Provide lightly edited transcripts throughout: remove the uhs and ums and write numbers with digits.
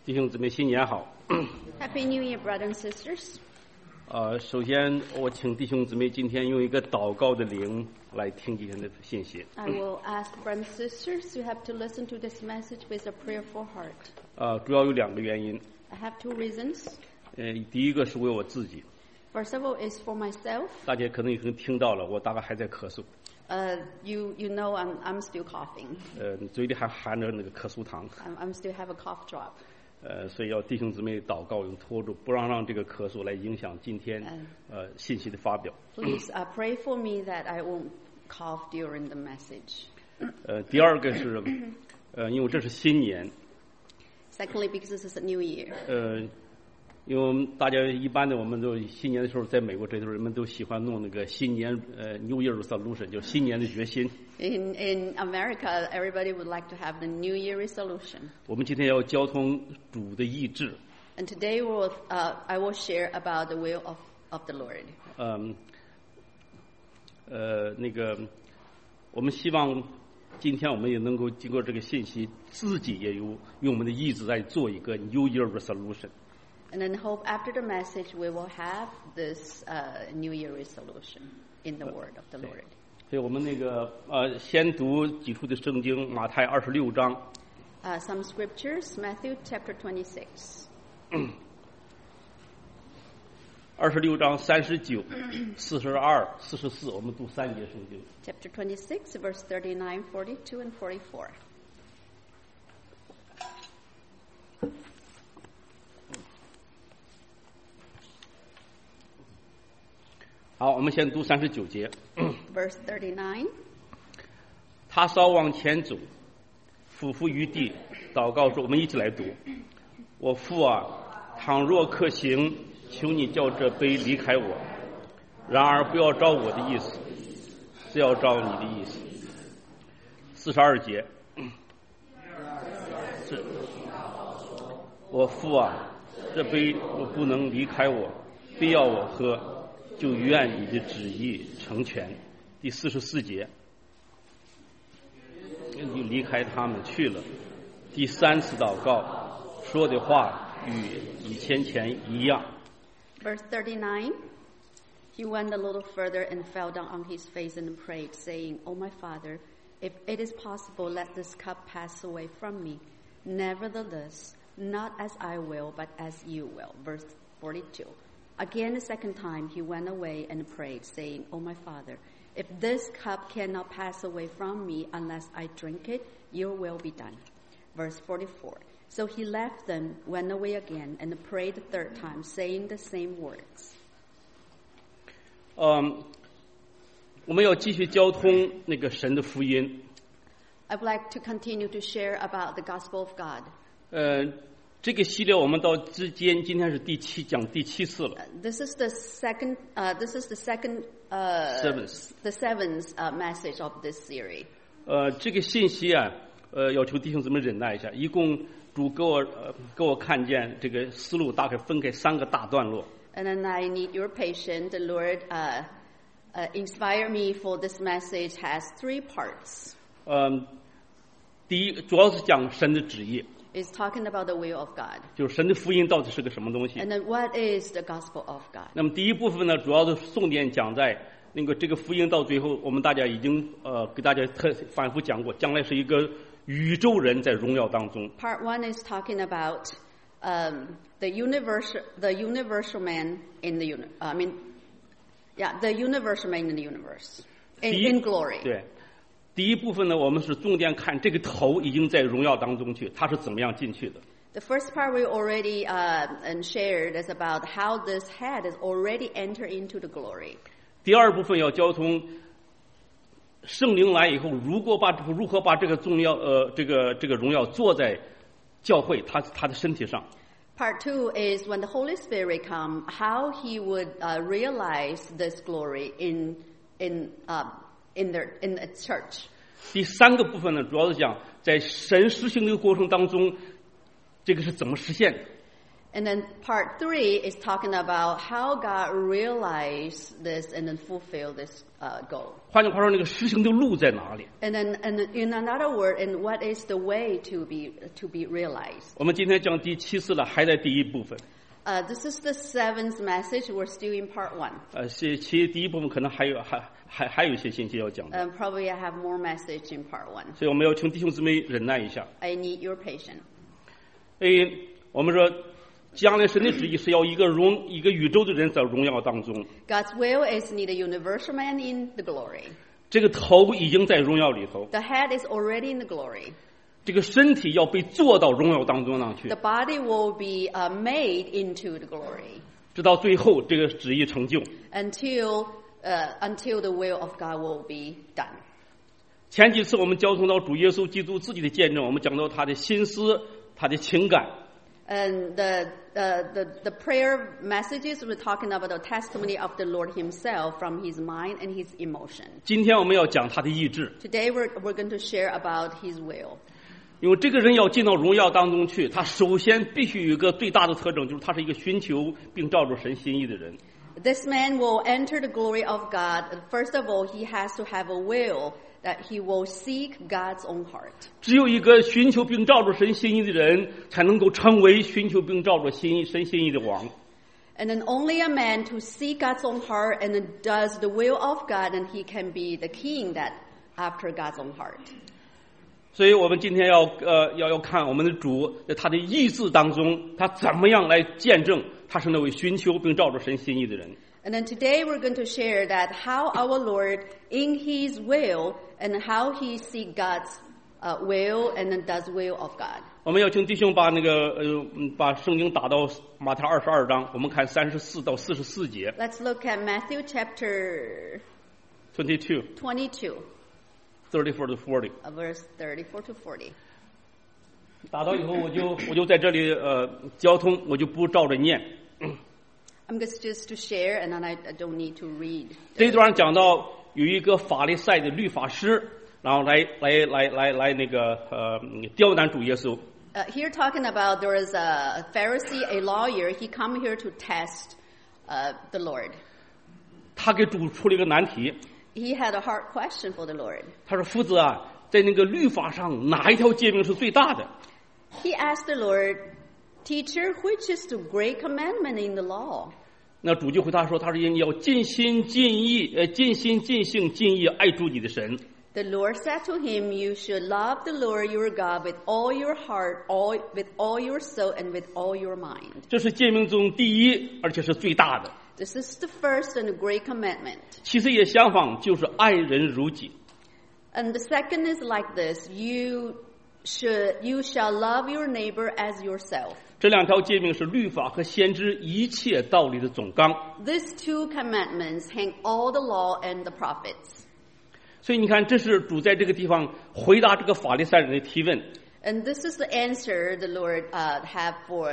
弟兄姊妹，新年好。 Happy New Year, brothers and sisters. 首先我请弟兄姊妹今天用一个祷告的灵来听今天的信息。 I will ask brothers and sisters, you have to listen to this message with a prayerful heart. 主要有2个原因。 I have 2 reasons. 第一个是为我自己。 First of all is for myself. 大家可能已经听到了，我大概还在咳嗽。 You know I'm still coughing. 嘴里还含着那个咳嗽糖。 I'm still have a cough drop. 所以要弟兄姊妹祷告，用拖住，不让这个咳嗽来影响今天信息的发表。 Please pray for me that I won't cough during the message. 第二个是，因为这是新年。 Secondly, because this is a new year. 因为我们大家一般的，我们都新年的时候，在美国这头人们都喜欢弄那个新年New Year Resolution， 就是新年的决心。 In America, everybody would like to have the New Year resolution. 我们今天要交通主的意志。 And today I will share about the will of the Lord. 我们希望今天我们也能够经过这个信息，自己也用我们的意志来做一个 New Year Resolution. And then hope after the message we will have this New Year resolution in the word of the Lord. 所以我们先读几处的圣经，马太26章。 Some scriptures, Matthew chapter 26. 26章39、42、44，我们读3节圣经。 Chapter 26, verse 39, 42, and 44. 好，我们先读39节。 Verse 39. 他稍往前走，俯伏于地，祷告说：“我们一起来读。我父啊，倘若可行，求你叫这杯离开我；然而不要照我的意思，只要照你的意思。”42节。是，我父啊，这杯不能离开我，非要我喝，就愿你的旨意成全。第44节。就离开他们去了。第3次祷告说的话与以前一样。 Verse 39. He went a little further and fell down on his face and prayed, saying, "O my Father, if it is possible, let this cup pass away from me. Nevertheless, not as I will, but as you will." Verse 42. Again, the second time, he went away and prayed, saying, "O my Father, if this cup cannot pass away from me unless I drink it, your will be done." Verse 44. So he left them, went away again, and prayed the 3rd time, saying the same words. 我们要继续交通那个神的福音。 I would like to continue to share about the gospel of God. 这个系列我们到今天是讲第7次了。 This is the second. Seventh. The 7th message of this series. 这个信息啊，要求弟兄姊妹忍耐一下。一共主给我看见这个思路大概分开3个大段落。 And then I need your patience. The Lord inspired me for this message. Has 3 parts. 第一，主要是讲神的旨意。 Is talking about the will of God. 就是神的福音到底是个什么东西。 And then what is the gospel of God? 那么第一部分呢，主要的重点讲在这个福音到最后，我们大家已经给大家反复讲过，将来是一个宇宙人在荣耀当中。 Part 1 is talking about the universal man in the the universal man in the universe in glory. 对。第一部分呢，我们是重点看这个头已经在荣耀当中去，他是怎么样进去的。 The first part we already shared is about how this head is already entered into the glory. 第二部分要交通圣灵来以后，如何把这个重要这个荣耀做在教会他的身体上。 Part 2 is when the Holy Spirit come, how he would realize this glory in the church. 第3个部分呢，主要是讲在神施行的过程当中，这个是怎么实现的。 And then part 3 is talking about how God realized this and then fulfilled this goal. 换句话说，那个实行的路在哪里？ And then, and in another word, and what is the way to be realized? 我们今天讲第7次了，还在第一部分。 This is the 7th message. We're still in part 1. 其第一部分可能还有一些信息要讲的， Probably I have more message in part 1. 所以我们要请弟兄姊妹忍耐一下。 I need your patience. 我们说，将来神的旨意是要一个宇宙的人在荣耀当中， God's will is need a universal man in the glory. 这个头已经在荣耀里头， The head is already in the glory. 这个身体要被做到荣耀当中上去 The，body will be made into the glory 直到最后这个旨意成就。 until the will of God will be done. 前几次我们交通到主耶稣基督自己的见证，我们讲到他的心思、他的情感。 And the prayer messages were talking about the testimony of the Lord Himself from His mind and His emotion. 今天我们要讲他的意志， Today we're going to share about His will. 因为这个人要进到荣耀当中去，他首先必须有一个最大的特征，就是他是一个寻求并照着神心意的人。 This man will enter the glory of God. First of all, he has to have a will that he will seek God's own heart. 只有一个寻求并照着神心意的人，才能够成为寻求并照着神心意的王。 And then only a man to seek God's own heart and then does the will of God, and he can be the king that after God's own heart. 所以我们今天要看我们的主在他的意志当中，他怎么样来见证他是那位寻求并照着神心意的人。 And then today we're going to share that how our Lord in His will and how He seek God's will and then does will of God. 我们要请弟兄把圣经打到马太22章，我们看34到44节。 Let's look at Matthew chapter 22, 22, 34 to 40。 verse 34 to 40. 打到以后我就在这里交通，我就不照着念。 I'm just to share, and then I don't need to read. 这一段讲到有一个法利赛的律法师，然后来那个刁难主耶稣。 Here talking about there is a Pharisee, a lawyer. He come here to test the Lord. 他给主出了一个难题， He had a hard question for the Lord. 他说：“夫子啊，在那个律法上哪一条诫命是最大的？” He asked the Lord, Teacher, which is the great commandment in the law? 那主就回答说：“他说你要尽心尽意、尽心尽性尽意爱主你的神。” The Lord said to him, You should love the Lord your God with all your heart, with all your soul, and with all your mind. 这是诫命中第一，而且是最大的。 This is the first and the great commandment. 其实也相仿，就是爱人如己。 And the second is like this, you shall love your neighbor as yourself. 这两条诫命是律法和先知一切道理的总纲。 These two commandments hang all the law and the prophets. 所以你看，这是主在这个地方回答这个法利赛人的提问。 And this is the answer the Lord have for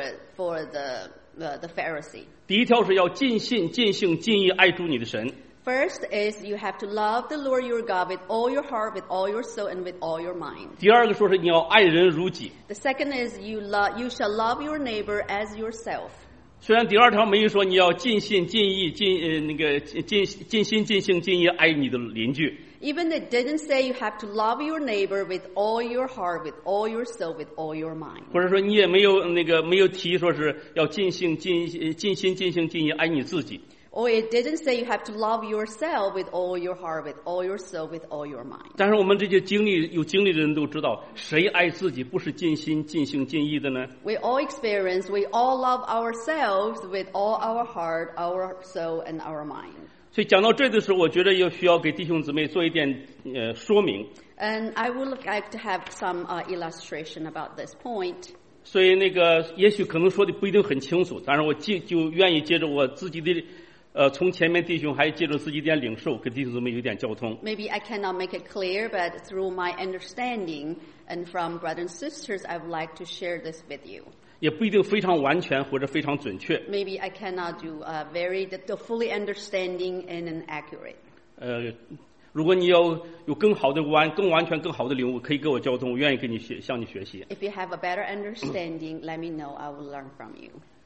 the Pharisee. 第一条是要尽心、尽性、尽意爱主你的神。 First is you have to love the Lord your God with all your heart, with all your soul, and with all your mind. 第二个说是你要爱人如己。 The second is you shall love your neighbor as yourself. 虽然第二条没有说你要尽心尽意尽心尽性尽意爱你的邻居。 Even it didn't say you have to love your neighbor with all your heart, with all your soul, with all your mind. 或者说你也没有提说是要尽心尽性尽意爱你自己。 Or it didn't say you have to love yourself with all your heart, with all your soul, with all your mind. 但是我们这些有经历的人都知道，谁爱自己不是尽心尽性尽意的呢？ We all experience, we all love ourselves with all our heart, our soul, and our mind. 所以讲到这的时候，我觉得需要给弟兄姊妹做一点说明。 And I would like to have some illustration about this point. 所以也许可能说的不一定很清楚，但是我就愿意借着我自己的从前面弟兄还借着自己一点领受，给弟兄姊妹有点交通。 Maybe I cannot make it clear, but through my understanding and from brothers and sisters, I would like to share this with you. 也不一定非常完全或者非常准确。 Maybe I cannot do the fully understanding and accurate. 如果你要有更好的更完全更好的领悟，可以给我交通，我愿意向你学习。 If you have a better understanding, let me know. I will learn from you.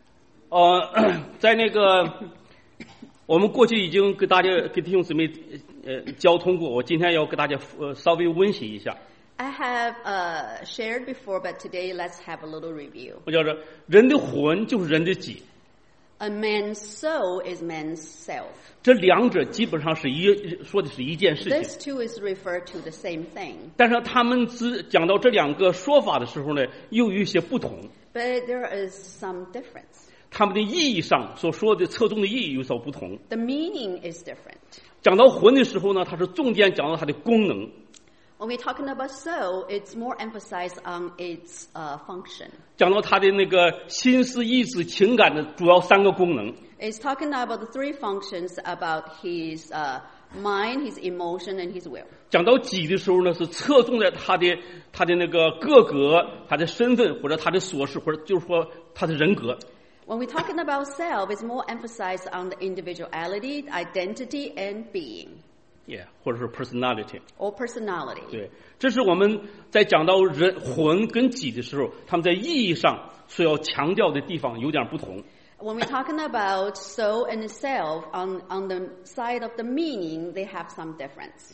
在那个我们过去已经给弟兄姊妹交通过，我今天要给大家稍微温习一下。 I have shared before, but today let's have a little review. 我叫做人的魂就是人的己。 A man's soul is man's self. 这两者基本上是说的是一件事情。 These two is referred to the same thing. 但是他们讲到这两个说法的时候呢，又有一些不同。 But there is some difference. 他们的意义上所说的侧重的意义有所不同。 The meaning is different. 讲到魂的时候呢，它是重点讲到它的功能。 When we're talking about soul, it's more emphasized on its function. 讲到它的那个心思、意志、情感的主要三个功能。 It's talking about the three functions about his mind, his emotion, and his will. 讲到己的时候呢，是侧重在他的那个个格、他的身份或者他的琐事，或者就是说他的人格。 When we're talking about self, it's more emphasized on the individuality, identity, and being. Yeah, 或者是 personality. Or personality. 对，这是我们在讲到人魂跟己的时候，他们在意义上所要强调的地方有点不同。 When we're talking about soul and self, on the side of the meaning, they have some difference.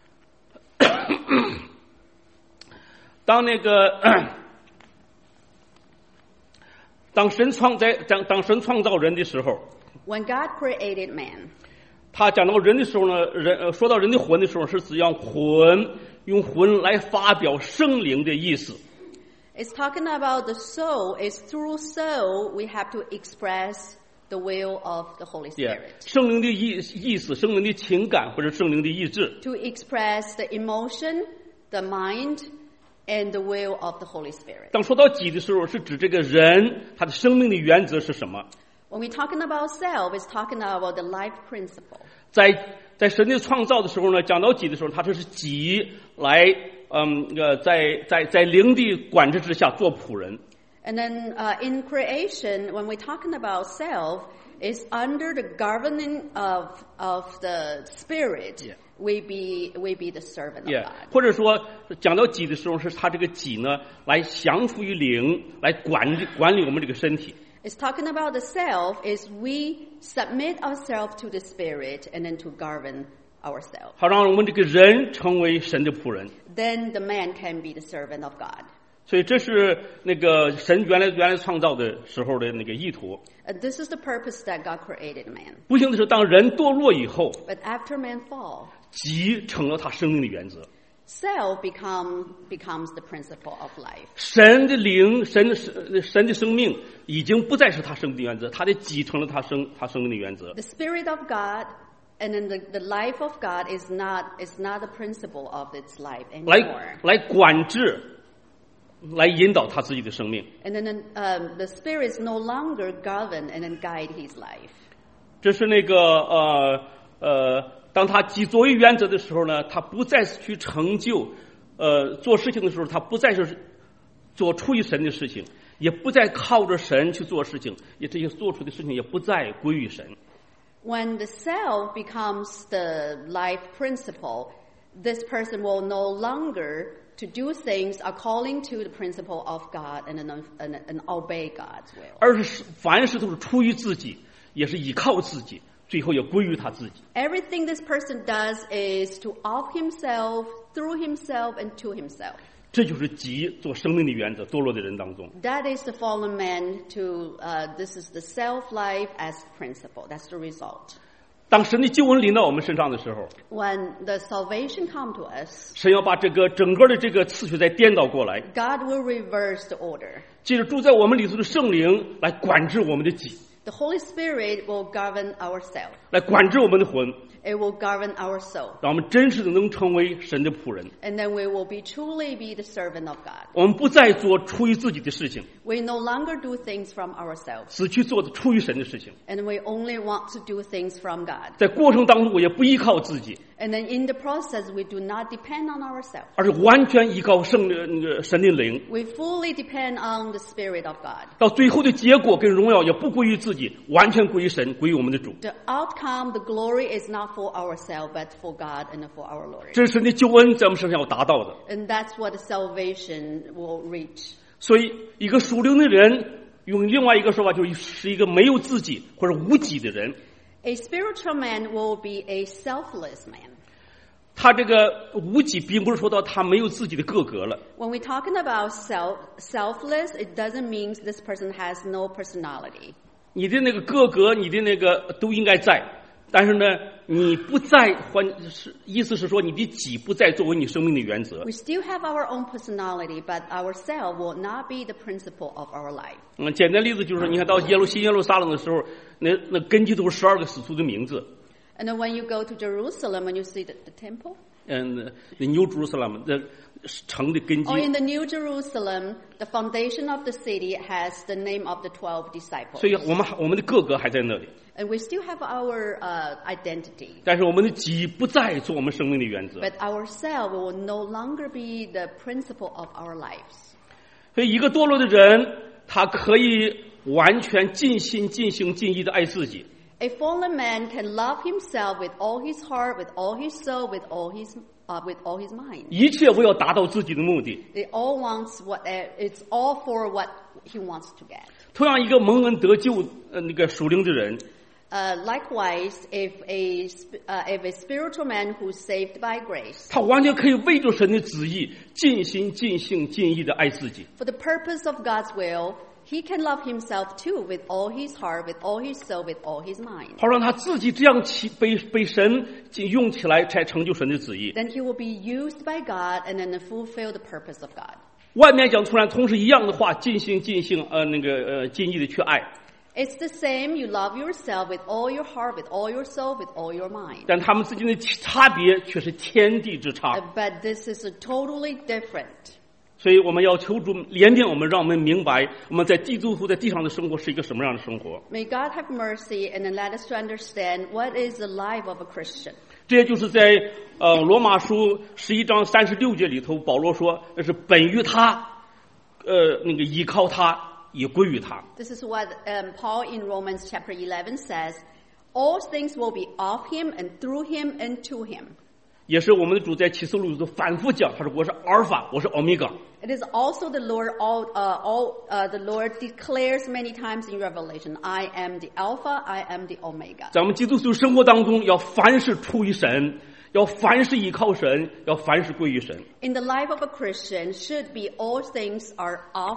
当神创造人的时候 When God created man, 他讲到人的时候呢，说到人的魂的时候，是指用魂来发表圣灵的意思。 It's talking about the soul. It's through soul we have to express the will of the Holy Spirit. 圣灵的意思，圣灵的情感或者圣灵的意志。 To express the emotion, the mind, and the will of the Holy Spirit. 当说到己的时候，是指这个人他的生命的原则是什么？ When we're talking about self, it's talking about the life principle. 在神的创造的时候呢，讲到己的时候，他这是己来在灵的管制之下做仆人。 And then in creation, when we're talking about self, it's under the governing of the Spirit. Yeah. We be the servant of God. 或者说讲到己的时候，是他这个己呢，来降服于灵，来管理我们这个身体。 It's talking about the self is we submit ourselves to the Spirit and then to govern ourselves. 好让我们这个人成为神的仆人。 Then the man can be the servant of God. 所以这是那个神原来创造的时候的那个意图。 And this is the purpose that God created man. 不幸的是，当人堕落以后， But after man fall, 己成了他生命的原则。 self becomes the principle of life. 神的灵，神的生命已经不再是他生命的原则，他的己成了他生命的原则。 The Spirit of God and then the life of God is not the principle of its life anymore. 来管制，来引导他自己的生命。 And then the Spirit is no longer govern and then guide his life. 这是那个当他己作为原则的时候呢，他不再去成就做事情的时候，他不再是做出于神的事情，也不再靠着神去做事情，也这些做出的事情也不再归于神。 When the self becomes the life principle, this person will no longer to do things according to the principle of God and obey God's will. 而是凡事都是出于自己，也是依靠自己，最后也归于他自己。 Everything this person does is to of himself, through himself, and to himself. 这就是己做生命的原则。堕落的人当中， That is the fallen man to, this is the self-life as principle. That's the result. 当神的救恩临到我们身上的时候， When the salvation come to us, 神要把整个的这个次序再颠倒过来， God will reverse the order. 借着住在我们里头的圣灵来管制我们的己， The Holy Spirit will govern ourselves. 来管制我们的魂， It will govern our soul. 让我们真实的能成为神的仆人。 And then we will truly be the servant of God. 我们不再做出于自己的事情， We no longer do things from ourselves. 只去做出于神的事情。 And we only want to do things from God. 在过程当中，我也不依靠自己， And then in the process, we do not depend on ourselves. 而是完全依靠神的灵。 We fully depend on the Spirit of God. 到最后的结果跟荣耀也不归于自己，完全归于神，归于我们的主。 The outcome, the glory is not for ourselves, but for God and for our Lord. 这是神的救恩在我们身上要达到的。 And that's what the salvation will reach. 所以，一个属灵的人用另外一个说法，就是一个没有自己或者无己的人。 A spiritual man will be a selfless man. 他这个无己，并不是说到他没有自己的个格了。 When we're talking about selfless, it doesn't mean this person has no personality. 你的那个个格，你的那个都应该在，但是呢，你不在，意思是说你的己不再作为你生命的原则。 We still have our own personality, but our self will not be the principle of our life. 简单例子就是，你看到新耶路撒冷的时候，那根基都是12个使徒的名字。 And then when you go to Jerusalem, when you see the temple, the New Jerusalem, 城的根基。 Or in the New Jerusalem, the foundation of the city has the name of the 12 disciples. 所以我们的个格还在那里。 And we still have our identity. 但是我们的己不再做我们生命的原则。 But our self will no longer be the principle of our lives. 所以一个堕落的人，他可以完全尽心尽性尽意的爱自己。 A fallen man can love himself with all his heart, with all his soul, with all his mind. 一切为要达到自己的目的。 It all wants it's all for what he wants to get. 同样，一个蒙恩得救那个属灵的人。 Likewise, if a spiritual man who's saved by grace, 他完全可以为着神的旨意，尽心尽性尽意的爱自己。 For the purpose of God's will, he can love himself too, with all his heart, with all his soul, with all his mind. 好让他自己这样被神用起来，才成就神的旨意。 Then he will be used by God and then fulfill the purpose of God. 外面讲突然同时一样的话，尽心尽性尽意的去爱。 It's the same. You love yourself with all your heart, with all your soul, with all your mind. 但他们之间的差别却是天地之差。 But this is totally different. 所以我们要求主怜悯我们，让我们明白我们在基督徒在地上的生活是一个什么样的生活。 May God have mercy and then let us to understand what is the life of a Christian. 这也就是在罗马书11章36节里头，保罗说那是本于他，那个依靠他。也归于他。 This is what Paul in Romans chapter 11 says, all things will be of him and through him and to him. 也是我们的主在启示录里头反复讲，他说我是阿尔法，我是欧米伽。 It is also the Lord the Lord declares many times in Revelation, I am the Alpha, I am the Omega. 在我们基督徒生活当中，要凡事出于神，要凡事依靠神，要凡事归于神。 In the life of a Christian should be all things are of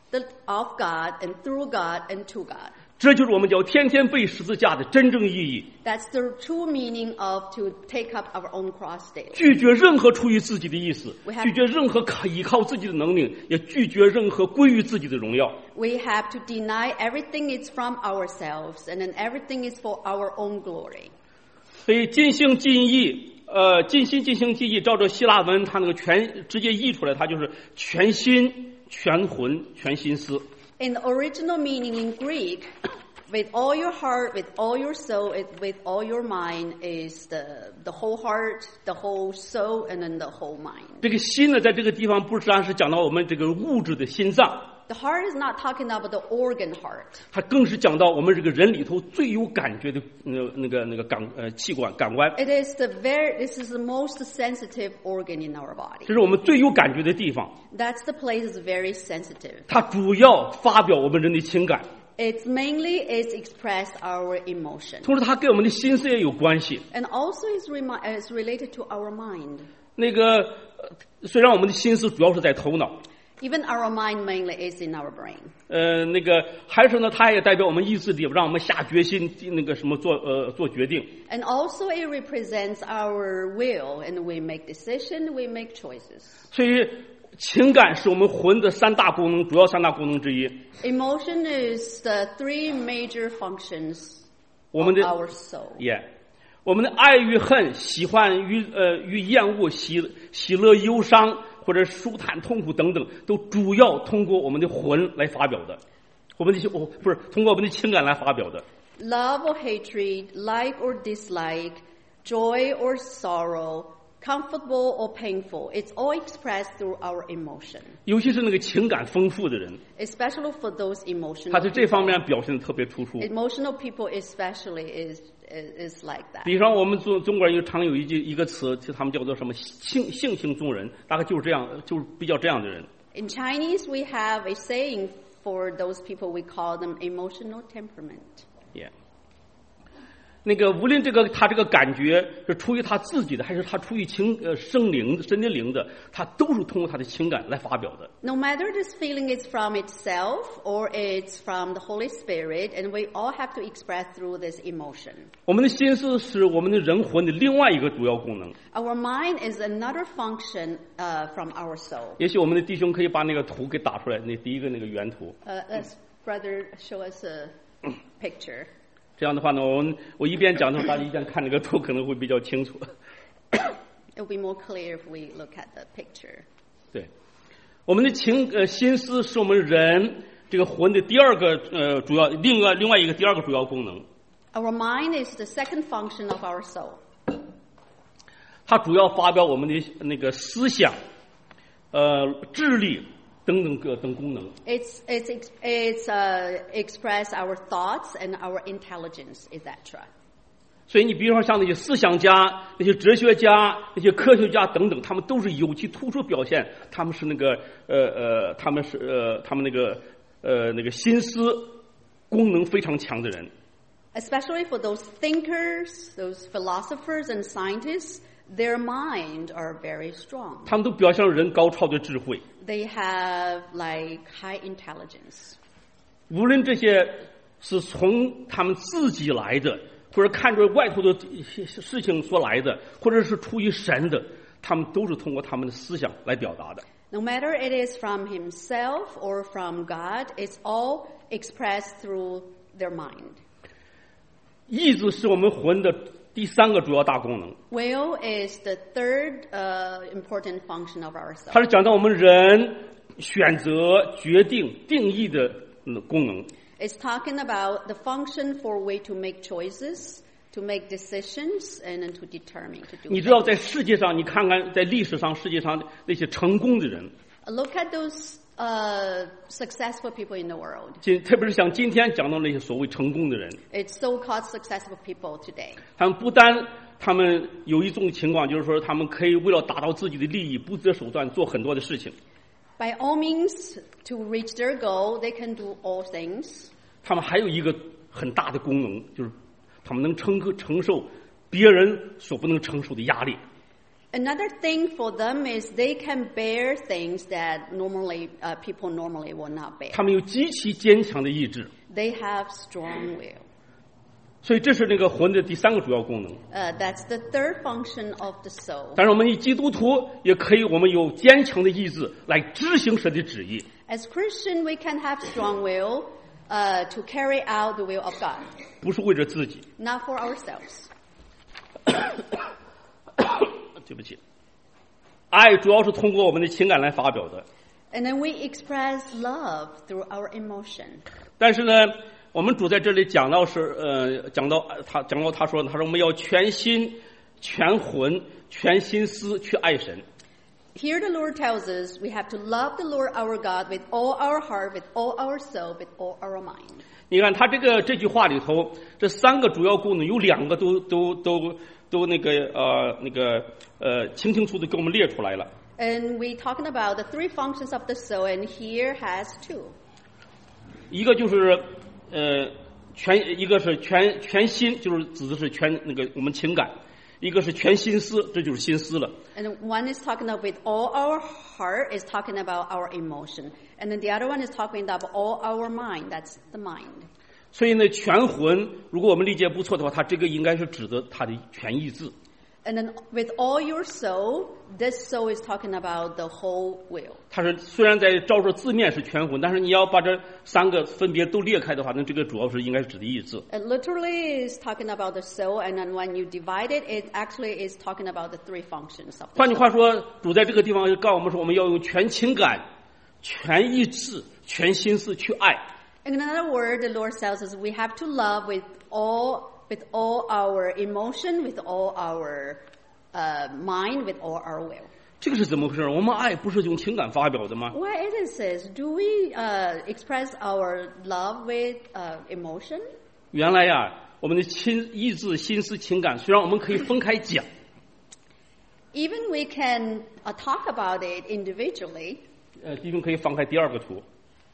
God and through God and to God. 这就是我们叫天天背十字架的真正意义。 That's the true meaning of to take up our own cross daily. 拒绝任何出于自己的意思， We have- 拒绝任何依靠自己的能力，也拒绝任何归于自己的荣耀。 We have to deny everything is from ourselves and then everything is for our own glory. 所以尽心尽意，尽心尽性尽意，照着希腊文，它那个直接译出来，它就是全心、全魂、全心思。 In the original meaning in Greek, with all your heart, with all your soul, with all your mind is the whole heart, the whole soul, and then the whole mind. 这个心呢，在这个地方不单是讲到我们这个物质的心脏， The heart is not talking about the organ heart. 它更是讲到我们这个人里头最有感觉的器官感官。 This is the most sensitive organ in our body. 这是我们最有感觉的地方。 That's the place is very sensitive. 它主要发表我们人的情感， It's mainly is express our emotion. 同时它跟我们的心思也有关系。 And also is related to our mind. 那个虽然我们的心思主要是在头脑， Even our mind mainly is in our brain. 那个还是呢，它也代表我们意志力，让我们下决心，那个什么做决定。 And also it represents our will, and we make decisions, we make choices. 所以情感是我们魂的主要三大功能之一。 Emotion is the three major functions 我 of 们的 our soul. 我们的爱与恨、喜欢与厌恶、喜乐、忧伤，或者舒坦、痛苦等等，都主要通过我们的魂来发表的。通过我们的情感来发表的。 Love or hatred, like or dislike, joy or sorrow, comfortable or painful. It's all expressed through our emotion. 尤其是那个情感丰富的人， Especially for those 他 emotional 在这方面表现的特别突出。 Emotional people especially is like that. 比方我们中国人常有一个词，他们叫做什么性情中人，大概就是这样，就是比较这样的人。 In Chinese, we have a saying For those people, we call them emotional temperament. Yeah. 那个无论他这个感觉是出于他自己的，还是他出于圣灵的灵的，他都是通过他的情感来发表的。 No matter this feeling is from itself or it's from the Holy Spirit, and we all have to express through this emotion. 我们的心思是我们的人魂的另外一个主要功能。 Our mind is another function from our soul. 也许我们的弟兄可以把那个图给打出来，那第一个那个原图。 Let's brother show us a picture. 这样的话呢，我一边讲的时候，大家一边看这个图可能会比较清楚。 It will be more clear if we look at the picture. 对，我们的心思是我们人这个魂的第二个主要另外一个第二个主要功能。 Our mind is the second function of our soul. 它主要发表我们的那个思想、智力等功能。 It's express our thoughts and our intelligence, etc. 所以你比如说像那些思想家、那些哲学家、那些科学家等等，他们都是有其突出表现，他们是那个他们那个心思功能非常强的人。 Especially for those thinkers, those philosophers and scientists, their mind are very strong. 他们都表现了人高超的智慧。 They have like high intelligence. 无论这些是从他们自己来的，或者看着外头的事情所来的，或者是出于神的，他们都是通过他们的思想来表达的。 No matter it is from himself or from God, it's all expressed through their mind. 意志是我们魂的第三个主要大功能。 Will is the third important function of our soul. 它是讲到我们人选择、决定、定义的功能。 It's talking about the function for we to make choices, to make decisions, and then to determine to do. 你知道，在世界上，你看看在历史上，世界上那些成功的人。 Look at those successful people in the world. 特别是像今天讲到那些所谓成功的人。 It's so-called successful people today. 他们不单他们有一种情况，就是说他们可以为了达到自己的利益，不择手段做很多的事情。 By all means, to reach their goal, they can do all things. 他们还有一个很大的功能，就是他们能承受别人所不能承受的压力。 Another thing for them is they can bear things that normally people normally will not bear. 他们有极其坚强的意志。 They have strong will. 所以这是那个魂的第三个主要功能。 That's the third function of the soul. 但是我们以基督徒也可以，我们有坚强的意志来执行神的旨意。 As Christian, we can have strong will to carry out the will of God. 不是为了自己。 Not for ourselves. 对不起，爱主要是通过我们的情感来发表的。 And then we express love through our emotion. 但是呢，我们主在这里讲到他说我们要全心、全魂、全心思去爱神。 Here the Lord tells us we have to love the Lord our God with all our heart, with all our soul, with all our mind. 你看他这句话里头，这三个主要功能有两个都清清楚楚的给我们列出来了。 And we talking about the three functions of the soul, and here has two. 一个就是一个是全心，就是指的是我们情感；一个是全心思，这就是心思了。 And one is talking about with all our heart, is talking about our emotion, and then the other one is talking about all our mind. That's the mind. 所以呢，全魂，如果我们理解不错的话，它这个应该是指的它的全意志。 And then with all your soul, this soul is talking about the whole will. 它是虽然在照着字面是全魂，但是你要把这三个分别都裂开的话，那这个主要是应该是指的意志。 It literally is talking about the soul, and then when you divide it, it actually is talking about the three functions of the soul. 换句话说，主在这个地方就告诉我们说，我们要用全情感、全意志、全心思去爱。 In another word, the Lord tells us we have to love with all our emotion, with all our mind, with all our will. 这个是怎么回事？我们爱不是用情感发表的吗？ Why is this? Do we express our love with emotion? 原来呀，我们的意志、心思、情感，虽然我们可以分开讲， Even we can talk about it individually. 弟兄可以翻开第二个图。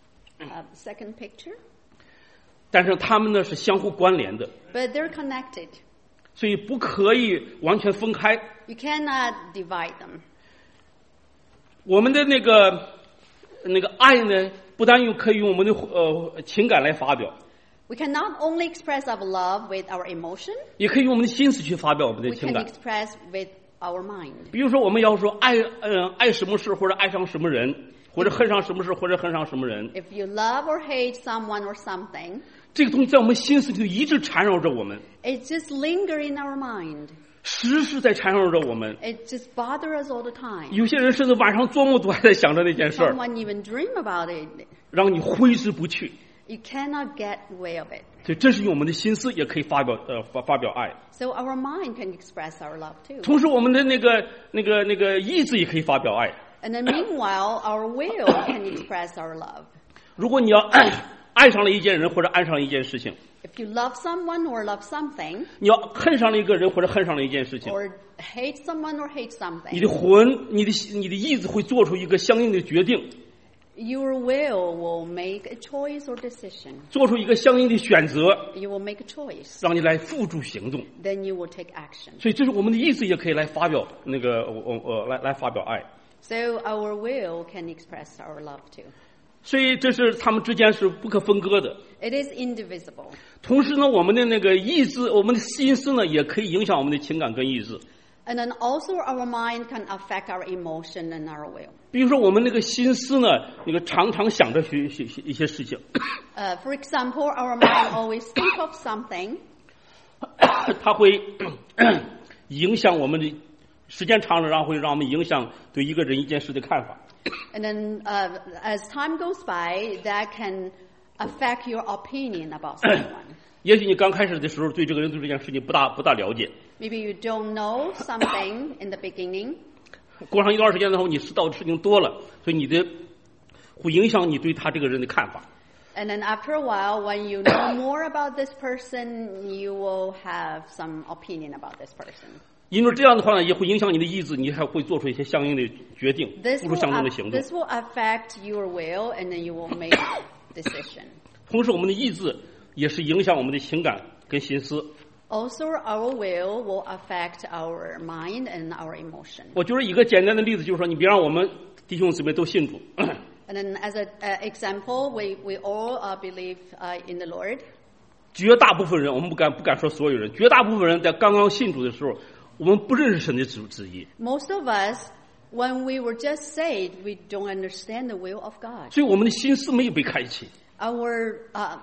Second picture. 但是他们呢是相互关联的， But they're connected. 所以不可以完全分开。 You cannot divide them. 我们的那个爱呢，不但可以用我们的情感来发表， We can not only express our love with our emotion, 也可以用我们的心思去发表我们的 we 情 can 感。 express with our mind. 比如说，我们要说爱什么事，或者爱上什么人，或者恨上什么事，或者恨上什么人， If you love or hate someone or something, 这个东西在我们心思里一直缠绕着我们， it just linger in our mind. 时时在缠绕着我们。 It just bothers us all the time. 有些人甚至晚上做梦都还在想着那件事儿， Someone even dream about it. 让你挥之不去。 You cannot get way of it. 所以，这是用我们的心思也可以发表爱。 So our mind can express our love too. 同时，我们的那个意志也可以发表爱。 And then meanwhile, our will can express our love. 如果你要爱上了一件人或者爱上了一件事情， If you love someone or love something, 你要恨上了一个人或者恨上了一件事情， or hate someone or hate 你 something, 的魂、你的意志会做出一个相应的决定， your will make a choice or decision. 做出一个相应的选择， You will make a choice. 让你来付诸行动。 Then you will take action. 所以，这是我们的意志也可以来发表来发表爱。 So our will can express our love too. 所以，这是他们之间是不可分割的。 It is indivisible. 同时呢，我们的那个意志、我们的心思呢，也可以影响我们的情感跟意志。 And then also our mind can affect our emotion and our will. 比如说，我们那个心思呢，常常想着一些事情， For example, our mind always think of something. 它会影响我们的时间长了，然后会让我们影响对一个人一件事的看法。 And then as time goes by, that can affect your opinion about someone. 也许你刚开始的时候对这个人对这件事情不大了解， Maybe you don't know something in the beginning. 过上一段时间之后，你知道的事情多了，所以会影响你对他这个人的看法。 And then after a while, when you know more about this person, you will have some opinion about this person. 因为这样的话呢，也会影响你的意志，你还会做出一些相应的决定， This 付出相应的 will, 行动。 this will affect your will, and then you will make decision. 同时，我们的意志也是影响我们的情感跟心思。 Also, our will affect our mind and our emotion. 我就是一个简单的例子，就是说，你别让我们弟兄姊妹都信主。 And then as an example, we all believe in the Lord. 绝大部分人，我们不敢说所有人，绝大部分人在刚刚信主的时候，我们不认识神的旨意， Most of us, when we were just saved, we don't understand the will of God. 所以我们的心思没有被开启， Our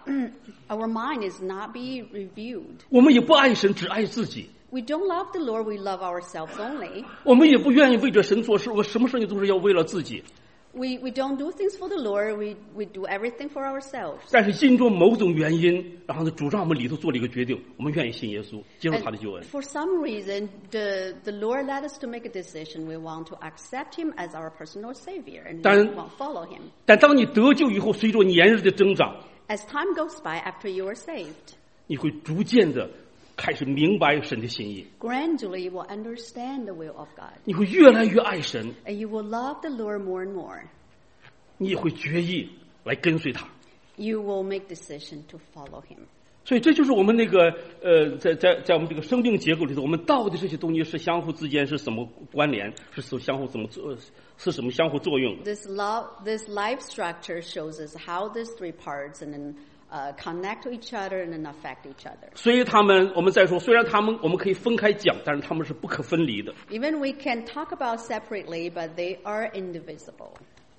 mind is not being reviewed. 我们也不爱神，只爱自己， We don't love the Lord, we love ourselves only. 我们也不愿意为着神做事，我什么事情都是要为了自己。 We don't do things for the Lord, we do everything for ourselves. 但是因着某种原因，然后呢，主让我们里头做了一个决定，我们愿意信耶稣，接受他的救恩 And。for some reason, the Lord led us to make a decision. We want to accept Him as our personal Savior and we want to follow Him. 但当你得救以后，随着年日的增长， As time goes by, after you are saved, 你会逐渐的开始明白神的心意， gradually you will understand the will of God. 你会越来越爱神， And you will love the Lord more and more. 你也会决意来跟随他。 You will make decision to follow Him. 所以这就是我们那个在我们这个生命结构里头，我们到底这些东西是相互之间是什么关联，是相互怎么是什么相互作用的。 This life structure shows us how these three parts and then connect to each other and then affect each other. 所以我们再说，虽然我们可以分开讲，但是他们是不可分离的。 Even we can talk about separately, but they are indivisible.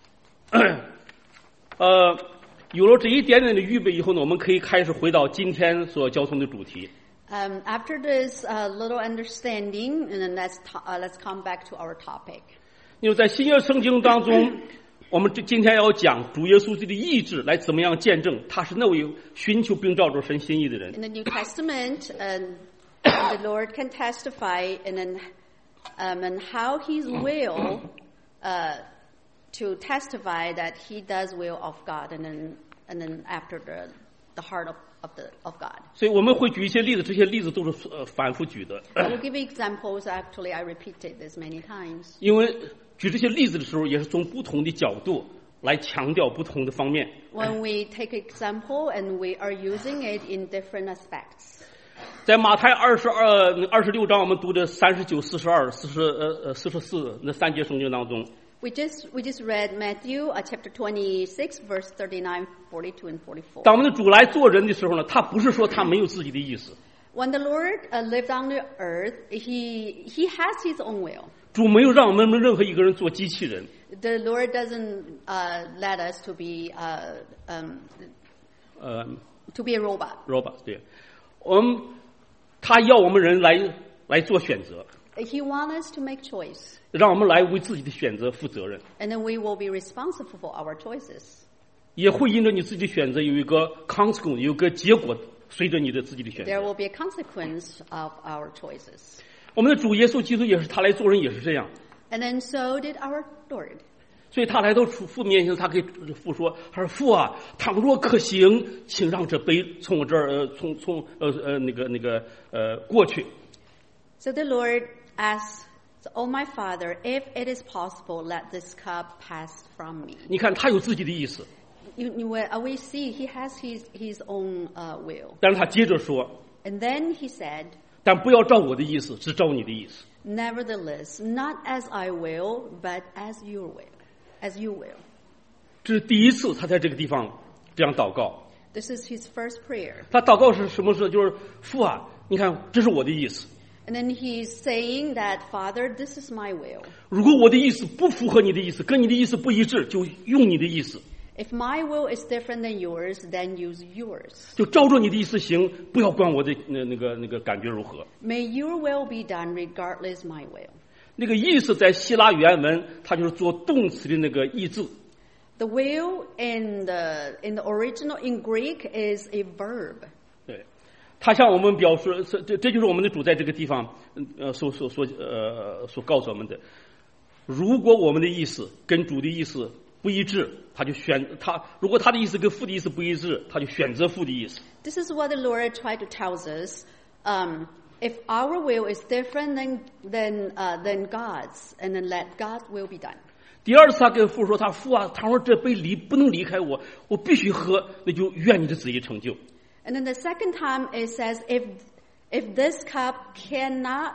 有了这一点点的预备以后呢，我们可以开始回到今天所交通的主题。 After this little understanding, and then let's come back to our topic. 因为在新约圣经当中，我们今天要讲主耶稣基督的意志来怎么样见证他是那位寻求并照着神心意的人。 In the New Testament, the Lord can testify and how His will to testify that He does will of God, and then after the heart of God. 所以我们会举一些例子，这些例子都是反复举的。 I will give you examples. Actually, I repeated this many times. 因为举这些例子的时候，也是从不同的角度来强调不同的方面。 when we take example and we are using it in different aspects. 在马太26章我们读的39、42、44那3节圣经当中， We just read Matthew chapter 26, verse 39, 42, and 44. 当我们的主来做人的时候呢，他不是说他没有自己的意思， When the Lord lived on the earth, he has his own will. 主没有让我们任何一个人做机器人。 The Lord doesn't let us to be a robot. robot 对，他要我们人来做选择， He wants us to make choice, 让我们来为自己的选择负责任， and then we will be responsible for our choices. 也会因着你自己的选择有一个 consequence， 有个结果，随着你的自己的选 There 择。 will be a consequence of our choices. 我们的主耶稣基督也是，他来做人也是这样， And then so did our Lord. 所以他来到父面前，他给父说：“他说父啊，倘若可行，请让这杯从我这儿过去。” So the Lord asked, "Oh my Father, if it is possible, let this cup pass from me." 你看他有自己的意思， We see he has his own will. 但是他接着说 And then he said,：“ 但不要照我的意思，只照你的意思。” "Nevertheless, not as I will, but as you will." 这是第一次他在这个地方这样祷告。 This is his first prayer. 他祷告是什么事？就是父啊，你看这是我的意思。 And then he's saying that, "Father, this is my will. 如果我的意思不符合你的意思，跟你的意思不一致，就用你的意思， If my will is different than yours, then use yours. 就照着你的意思行，不要管我的那个感觉如何。 May your will be done regardless my will." 那个意思在希腊原文，它就是做动词的那个意字。 The will in the original in Greek is a verb. 对，他向我们表示，这就是我们的主在这个地方所告诉我们的。如果我们的意思跟主的意思不一致，他就如果他的意思跟父的意思不一致，他就选择父的意思。 This is what the Lord tried to tell us. If our will is different than God's, and then let God's will be done. 第二次他跟父说：“他父啊，倘若这杯不能离开我，我必须喝，那就愿你的旨意成就。” And then the second time it says, if this cup cannot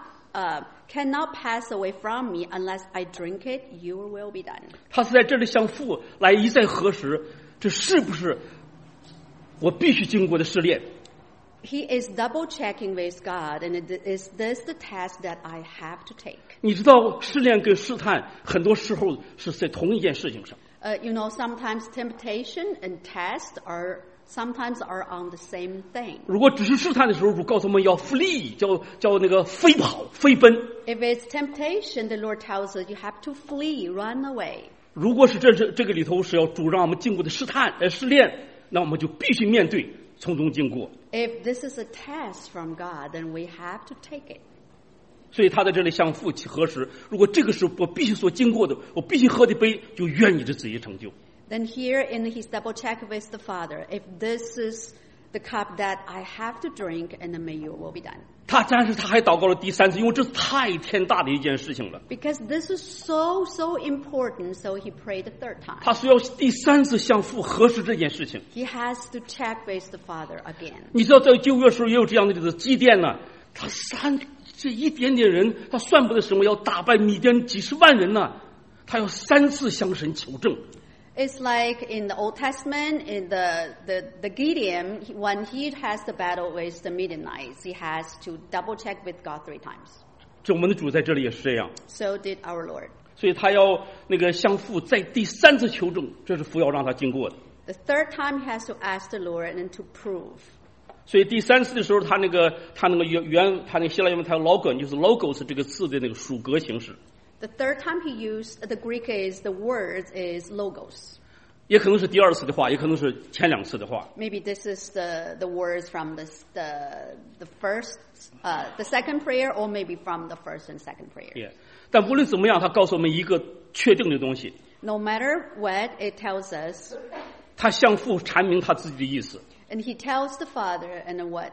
pass away from me unless I drink it, your will be done. 他是在这里向父来一再核实，这是不是我必须经过的试炼？ He is double checking with God, and is this the task that I have to take? 你知道试炼跟试探很多时候是在同一件事情上。 Sometimes temptation and test sometimes are on the same thing. 如果只是试探的时候，主告诉我们要flee，叫那个飞跑、飞奔。 If it's temptation, the Lord tells us you have to flee, run away. 如果是这个里头是要主让我们经过的试炼，那我们就必须面对，从中经过。 If this is a test from God, then we have to take it. 所以他在这里向父核实，如果这个是我必须所经过的，我必须喝的杯，就愿你的旨意成就。 Then here in his double check with the Father, if this is the cup that I have to drink, and then may your will be done. 但是他还祷告了第三次，因为这是太天大的一件事情了。 Because this is so important, so he prayed the third time. 他需要第三次向父核实这件事情。 He has to check with the Father again. 你知道在旧约时候也有这样的例子，基甸呢，这一点点人，他算不得什么，要打败米甸几十万人呢，他要3次向神求证。 It's like in the Old Testament, in the Gideon, when he has the battle with the Midianites, he has to double check with God 3 times. 这我们的主在这里也是这样， So did our Lord. 所以他要向父在第3次求证，这是父要让他经过的。 The third time he has to ask the Lord and to prove. 所以第3次的时候，他那个希腊原文，他有 logos， 就是 logos 这个字的那个属格形式。 The third time he used the Greek the words is logos. 也可能是第2次的话，也可能是前2次的话。 Maybe this is the words from the second prayer, or maybe from the first and second prayer. Yeah. 但无论怎么样，他告诉我们一个确定的东西。 No matter what, it tells us. 他向父阐明他自己的意思。 And he tells the Father and what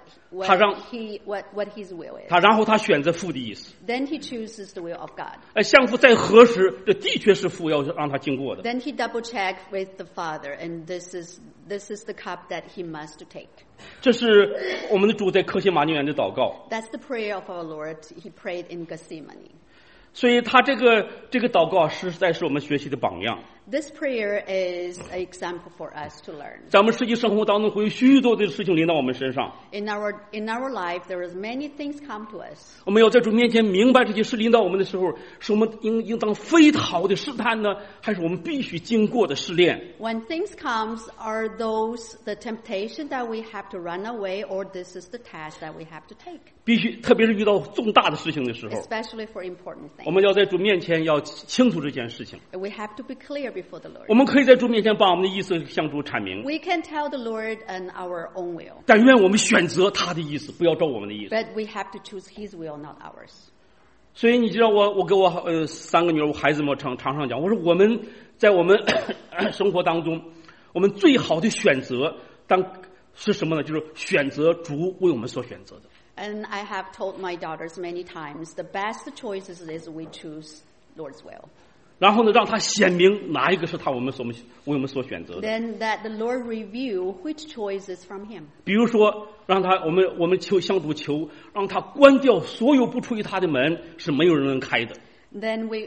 his will is. 然后他选择父的意思。 Then he chooses the will of God. 相父在何时，这的确是父要让他经过的。 Then he double check with the Father, and this is the cup that he must take. 这是我们的主在客西马尼园的祷告。 That's the prayer of our Lord. He prayed in Gethsemane. 所以他这个祷告实在是我们学习的榜样。 This prayer is an example for us to learn. 在我们实际生活当中，会有许多的事情临到我们身上。 In our life, there is many things come to us. 我们要在主面前明白这些事临到我们的时候，是我们应当非逃的试探呢，还是我们必须经过的试炼？ When things comes, are those the temptation that we have to run away, or this is the task that we have to take? 必须，特别是遇到重大的事情的时候， Especially for important 我 things. 们要在主面前要清楚这件事情。 We have to be clear before the Lord. 我们可以在主面前把我们的意思向主阐明， We can tell the Lord and our own will, 但愿我们选择他的意思，不要照我们的意思。 but we have to choose His will, not ours. 所以你知道我给我3个女儿，我孩子们常常讲，我说我们在我们生活当中，我们最好的选择是什么呢？就是选择主为我们所选择的。 And I have told my daughters many times, the best choices is we choose Lord's will. 然后呢，让他显明哪一个是他为我们所选择的。 Then that the Lord reveal which choice is from Him. 比如说，让他我们向主求，让他关掉所有不出于他的门，是没有人能开的。 Then we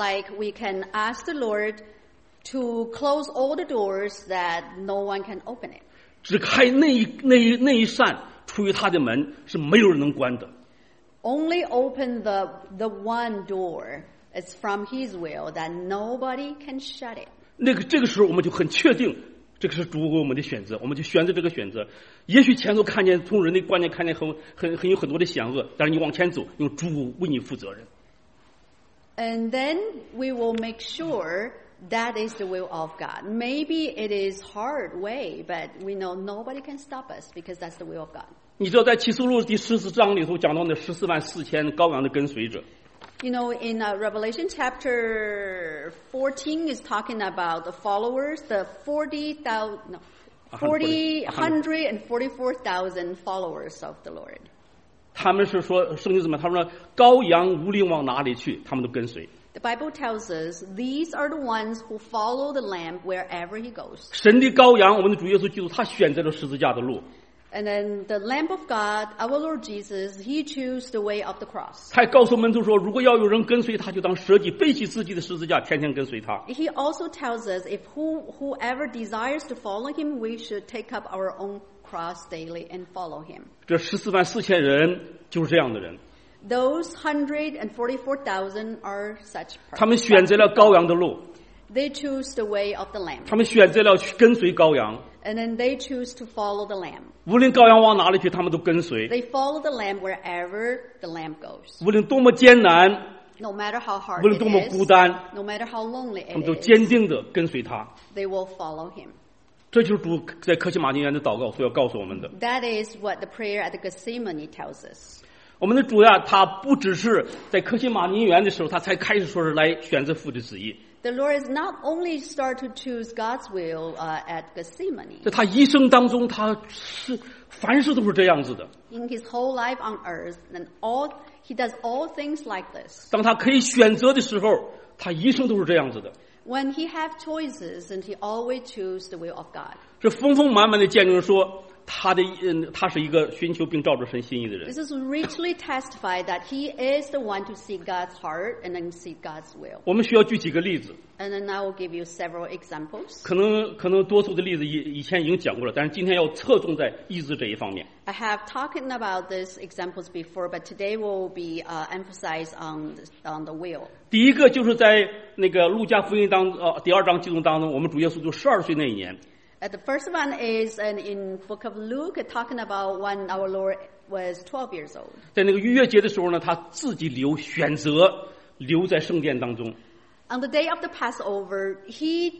can ask the Lord to close all the doors that no one can open it. 只开那一扇出于他的门，是没有人能关的。 Only open the one door is from His will that nobody can shut it. 这个时候我们就很确定，这个是主为我们的选择，我们就选择这个选择。也许前头看见从人的观念看见有很多的险恶，但是你往前走，用主为你负责任。 And then we will make sure that is the will of God. Maybe it is hard way, but we know nobody can stop us because that's the will of God. 你知道在启示录第14章里头讲到那144000羔羊的跟随者。 You know, in Revelation chapter 14 is talking about the followers, the 144,000 followers of the Lord. 他们是说圣经怎么？他说羔羊无论往哪里去，他们都跟随。 The Bible tells us these are the ones who follow the Lamb wherever He goes. 神的羔羊，我们的主耶稣基督，他选择了十字架的路。 And then the Lamb of God, our Lord Jesus, He chose the way of the cross. 他还告诉门徒说，如果要有人跟随他，就当舍己背起自己的十字架，天天跟随他。 He also tells us if whoever desires to follow Him, we should take up our own cross daily and follow Him. 这144000人就是这样的人， Those 144,000 are such 他们 persons. 选择了羔羊的路， They choose the way of the Lamb. 他们选择了去跟随羔羊。 And then they choose to follow the Lamb. 无论羔羊往哪里去，他们都跟随。 They follow the Lamb wherever the Lamb goes. 无论多么艰难， No matter how hard 无论 it 多么 is, 孤单， no matter how lonely 他们 it 都 is, 坚定地跟随他。 they will follow Him. 这就是主在客西马尼园的祷告所要告诉我们的。 That is what the prayer at the Gethsemane tells us. 我们的主呀，他不只是在客西马尼园的时候，他才开始说是来选择父的旨意。 The Lord is not only start to choose God's will at Gethsemane. 在他一生当中，他是凡事都是这样子的。 In His whole life on earth, and He does all things like this. 当他可以选择的时候，他一生都是这样子的。 When He have choices, and He always choose the will of God. 这丰丰满满的见证说，他是一个寻求并照着神心意的人。 This is richly testified that He is the one to seek God's heart and then seek God's will. 我们需要举几个例子， And then I will give you several examples. 可能多数的例子以前已经讲过了，但是今天要侧重在医治这一方面。 I have talked about these examples before, but today will be emphasized on the will. 第一个就是在那个路加福音第2章记录当中，我们主耶稣就12岁那一年。 The first one is in Book of Luke, talking about when our Lord was 12 years old. 在那个逾越节的时候呢，他自己选择留在圣殿当中。 On the day of the Passover, he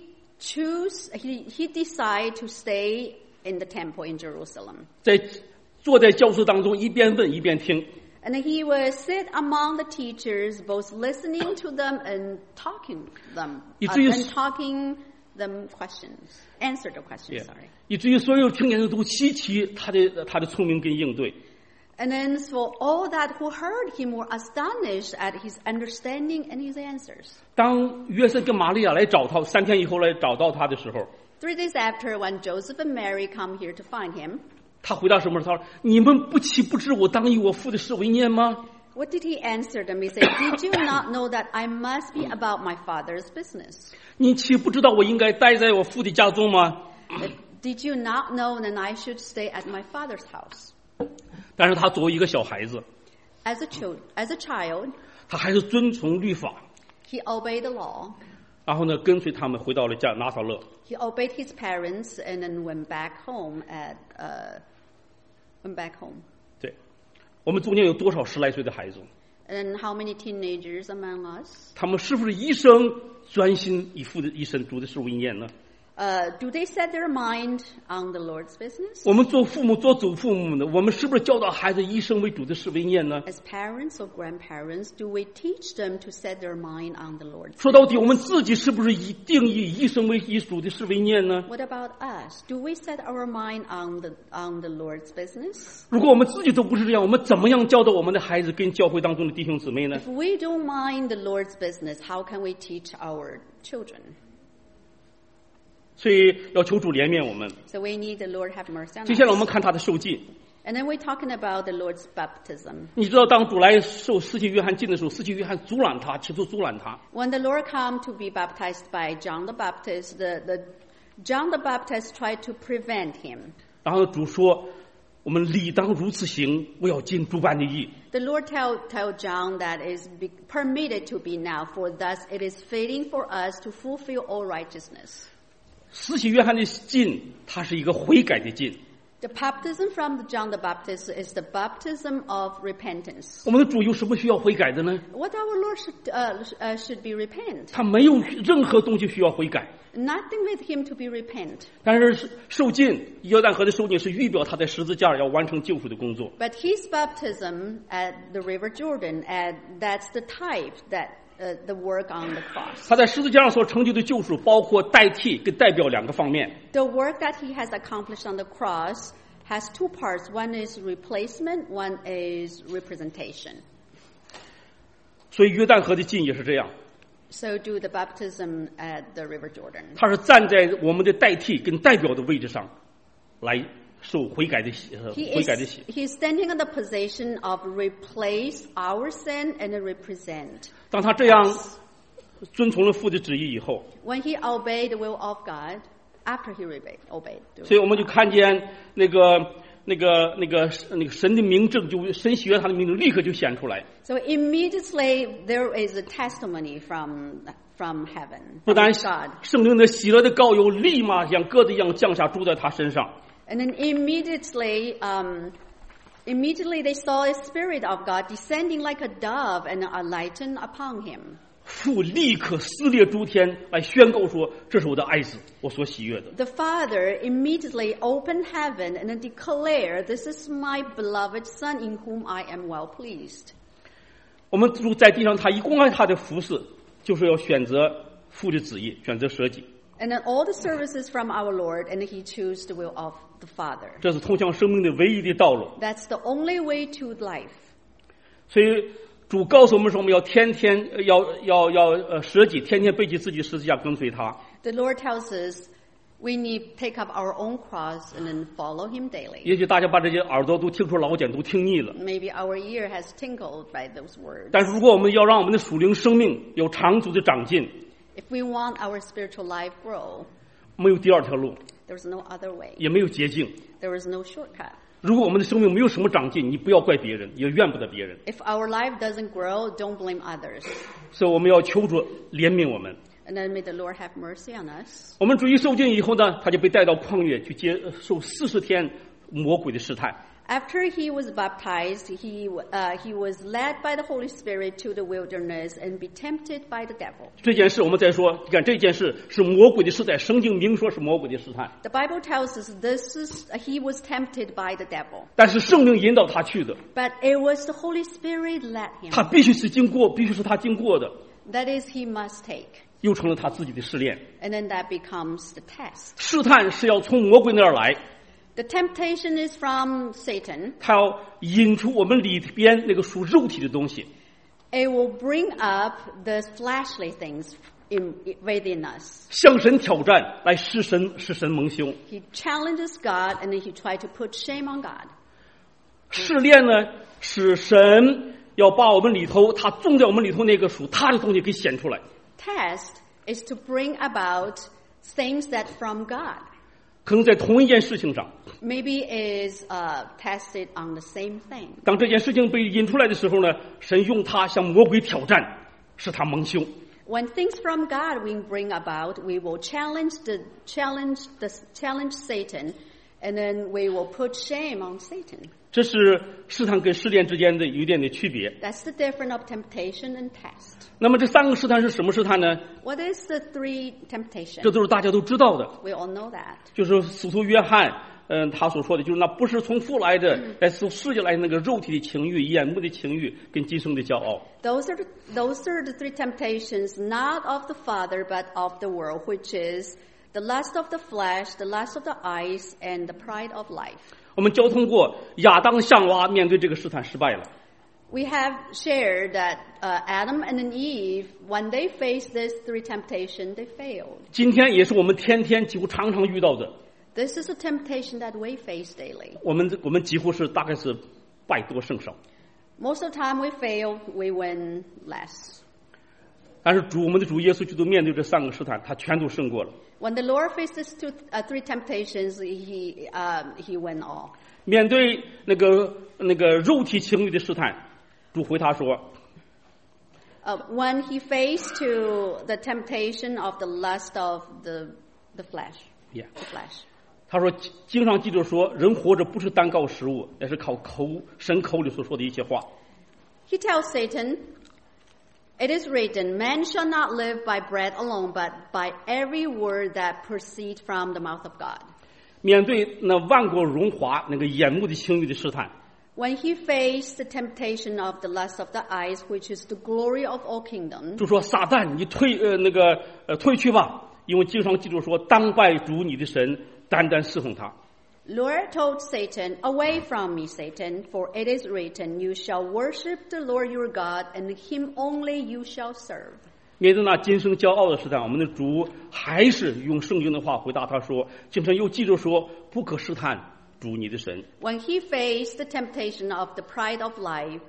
decided to stay in the temple in Jerusalem. 坐在教室当中，一边问一边听。 And he would sit among the teachers, both listening to them and talking to them, and talking them questions, answer the questions. Sorry. 以至于所有听见的都稀奇他的聪明跟应对。 And then for all that who heard him were astonished at his understanding and his answers. 当约瑟跟玛利亚来找他，3天以后来找到他的时候， 3 days after, when Joseph and Mary come here to find him, 他回答什么？他说：“你们不岂不知我当以我父的事为念吗？” what did he answer them? He said, "Did you not know that I must be about my father's business? 你岂不知道我应该待在我父的家中吗？ Did you not know that I should stay at my father's house?" 但是他作为一个小孩子， As a child, 他还是遵从律法， he obeyed the law. 然后呢，跟随他们回到了拿撒勒。 He obeyed his parents and then went back home. 对，我们中间有多少10来岁的孩子？ And how many teenagers among us? 他们是不是一生专心以父的一生主的事为念呢？ Do they set their mind on the Lord's business? 我们做父母、做祖父母的，我们是不是教导孩子一生为主的事为念呢？ As parents or grandparents, do we teach them to set their mind on the Lord's 说到底，我们自己是不是定义一生为以主的事为念呢？ What about us? Do we set our mind on the Lord's business? 如果我们自己都不是这样，我们怎么样教导我们的孩子跟教会当中的弟兄姊妹呢？ If we don't mind the Lord's business, how can we teach our children? 所以要求主怜悯我们。 So we need the Lord have mercy on 接下来我们 us. 看他的受浸。 And then we're talking about the Lord's baptism. 你知道，当主来受施洗约翰浸的时候，施洗约翰阻拦他，企图阻拦他。 When the Lord came to be baptized by John the Baptist, John the Baptist tried to prevent him. 然后主说：“我们理当如此行，我要尽诸般的义。” The Lord tell John that it is permitted to be now, for thus it is fitting for us to fulfill all righteousness. 施洗约翰的浸，它是一个悔改的浸。 The baptism from John the Baptist is the baptism of repentance. 我们的主有什么需要悔改的呢？ What our Lord should be repent. 他没有任何东西需要悔改。 Nothing with him to be repent. 但是受浸，约旦河的受浸是预表他在十字架要完成救赎的工作。 But his baptism at the River Jordan, that's the type that the work on the cross. 他在十字架上所成就的救赎，包括代替跟代表2个方面。 The work that he has accomplished on the cross has 2 parts. One is replacement, one is representation. 所以约旦河的浸也是这样， So do the baptism at the River Jordan. 他是站在我们的代替跟代表的位置上，来受悔改的洗。 He is standing on the position of replace our sin and represent. 当他这样遵从了父的旨意以后， When he obeyed the will of God, after he obeyed. 所以我们就看见那个神的明证，就神喜悦他的明证，立刻就显出来。 So immediately there is a testimony from heaven, 不 from 但 God. 圣灵的喜乐的膏油立马像鸽子一样降下，住在他身上。 And then immediately they saw a spirit of God descending like a dove and alighting upon him. 父立刻撕裂诸天，来宣告说：“这是我的爱子，我所喜悦的。” The Father immediately opened heaven and then declared, "This is my beloved Son in whom I am well pleased." 我们主在地上，他一公开他的服事，就是要选择父的旨意，选择舍己。 And then all the services from our Lord, and he chose the will of the Father. 这是通向生命的唯一的道路。 That's the only way to life. 所以主告诉我们说，我们要天天要舍己，天天背起自己十字架跟随他。 The Lord tells us we need to take up our own cross and then follow him daily. 也许大家把这些耳朵都听出老茧，都听腻了。 Maybe our ear has tingled by those words. 但是如果我们要让我们的属灵生命有长足的长进， If we want our spiritual life grow, 没有第二条路， there's no other way. 也没有捷径。 There is no shortcut. 如果我们的生命没有什么长进，你不要怪别人，也怨不得别人。 If our life doesn't grow, don't blame others. 所以我们要求主怜悯我们。 And then may the Lord have mercy on us. 我们主一受浸以后呢，他就被带到旷野去接受40天魔鬼的试探。 After he was baptized, he was led by the Holy Spirit to the wilderness and be tempted by the devil. 这件事我们再说，你看这件事是魔鬼的试探，圣经明说是魔鬼的试探， The Bible tells us he was tempted by the devil. 但是圣灵引导他去的， But it was the Holy Spirit led him. 他必须是他经过的。 That is, he must take. 又成了他自己的试炼。 And then that becomes the test. 试探是要从魔鬼那儿来， The temptation is from Satan. 他要引出我们里边那个属肉体的东西， It will bring up the fleshly things within us. 向神挑战，来使神蒙羞。 He challenges God and then he tries to put shame on God. 试炼呢，使神要把我们里头他种在我们里头那个属他的东西给显出来。 Test is to bring about things that from God. 可能在同一件事情上， Maybe is tested on the same thing. 当这件事情被引出来的时候呢，神用它向魔鬼挑战，使他蒙羞。 When things from God we bring about, we will challenge Satan, and then we will put shame on Satan. 这是试探跟试炼之间的有一点的区别。 That's the difference of temptation and test. 那么这三个试探是什么试探呢？ What is the three temptations? 这都是大家都知道的， We all know that. 就是使徒约翰，他所说的就是那不是从父来的，来自世界来的那个肉体的情欲、眼目的情欲跟今生的骄傲。 Those are the three temptations, not of the Father, but of the world, which is the lust of the flesh, the lust of the eyes, and the pride of life. 我们交通过亚当、夏娃面对这个试探失败了， We have shared that Adam and Eve, when they faced these three temptations, they failed. 今天也是我们天天几乎常常遇到的。 This is a temptation that we face daily. 我们几乎是大概是败多胜少， Most of the time we fail, we win less. 但是我们的主耶稣基督面对这三个试探，他全都胜过了。 When the Lord faced these three temptations, he won all. 面对那个肉体情欲的试探，主回他说 When he faced to the temptation of the lust of the flesh, Yeah. the flesh. 他说经上记着说，人活着不是单靠食物，也是靠神口里所说的一些话。 He tells Satan, "It is written, man shall not live by bread alone, but by every word that proceeds from the mouth of God." 面对那万国荣华那个眼目的情欲的试探， When he faced the temptation of the lust of the eyes, which is the glory of all kingdoms, 就说撒旦，你退去吧，因为经上记住说，当拜主你的神，单单侍奉他。 Lord told Satan, "Away from me, Satan, for it is written, you shall worship the Lord your God, and him only you shall serve." 面对那今生骄傲的试探，我们的主还是用圣经的话回答他说：“经上又记着说，不可试探主你的神。” When he faced the temptation of the pride of life,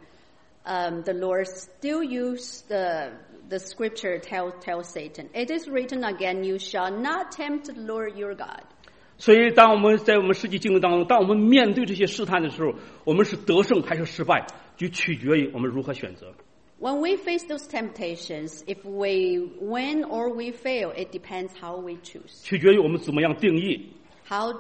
the Lord still used the scripture tell Satan, "It is written again, you shall not tempt the Lord your God." 所以，当我们在我们实际经历当中，当我们面对这些试探的时候，我们是得胜还是失败，就取决于我们如何选择。 When we face those temptations, if we win or we fail, it depends how we choose. 取决于我们怎么样定义。 How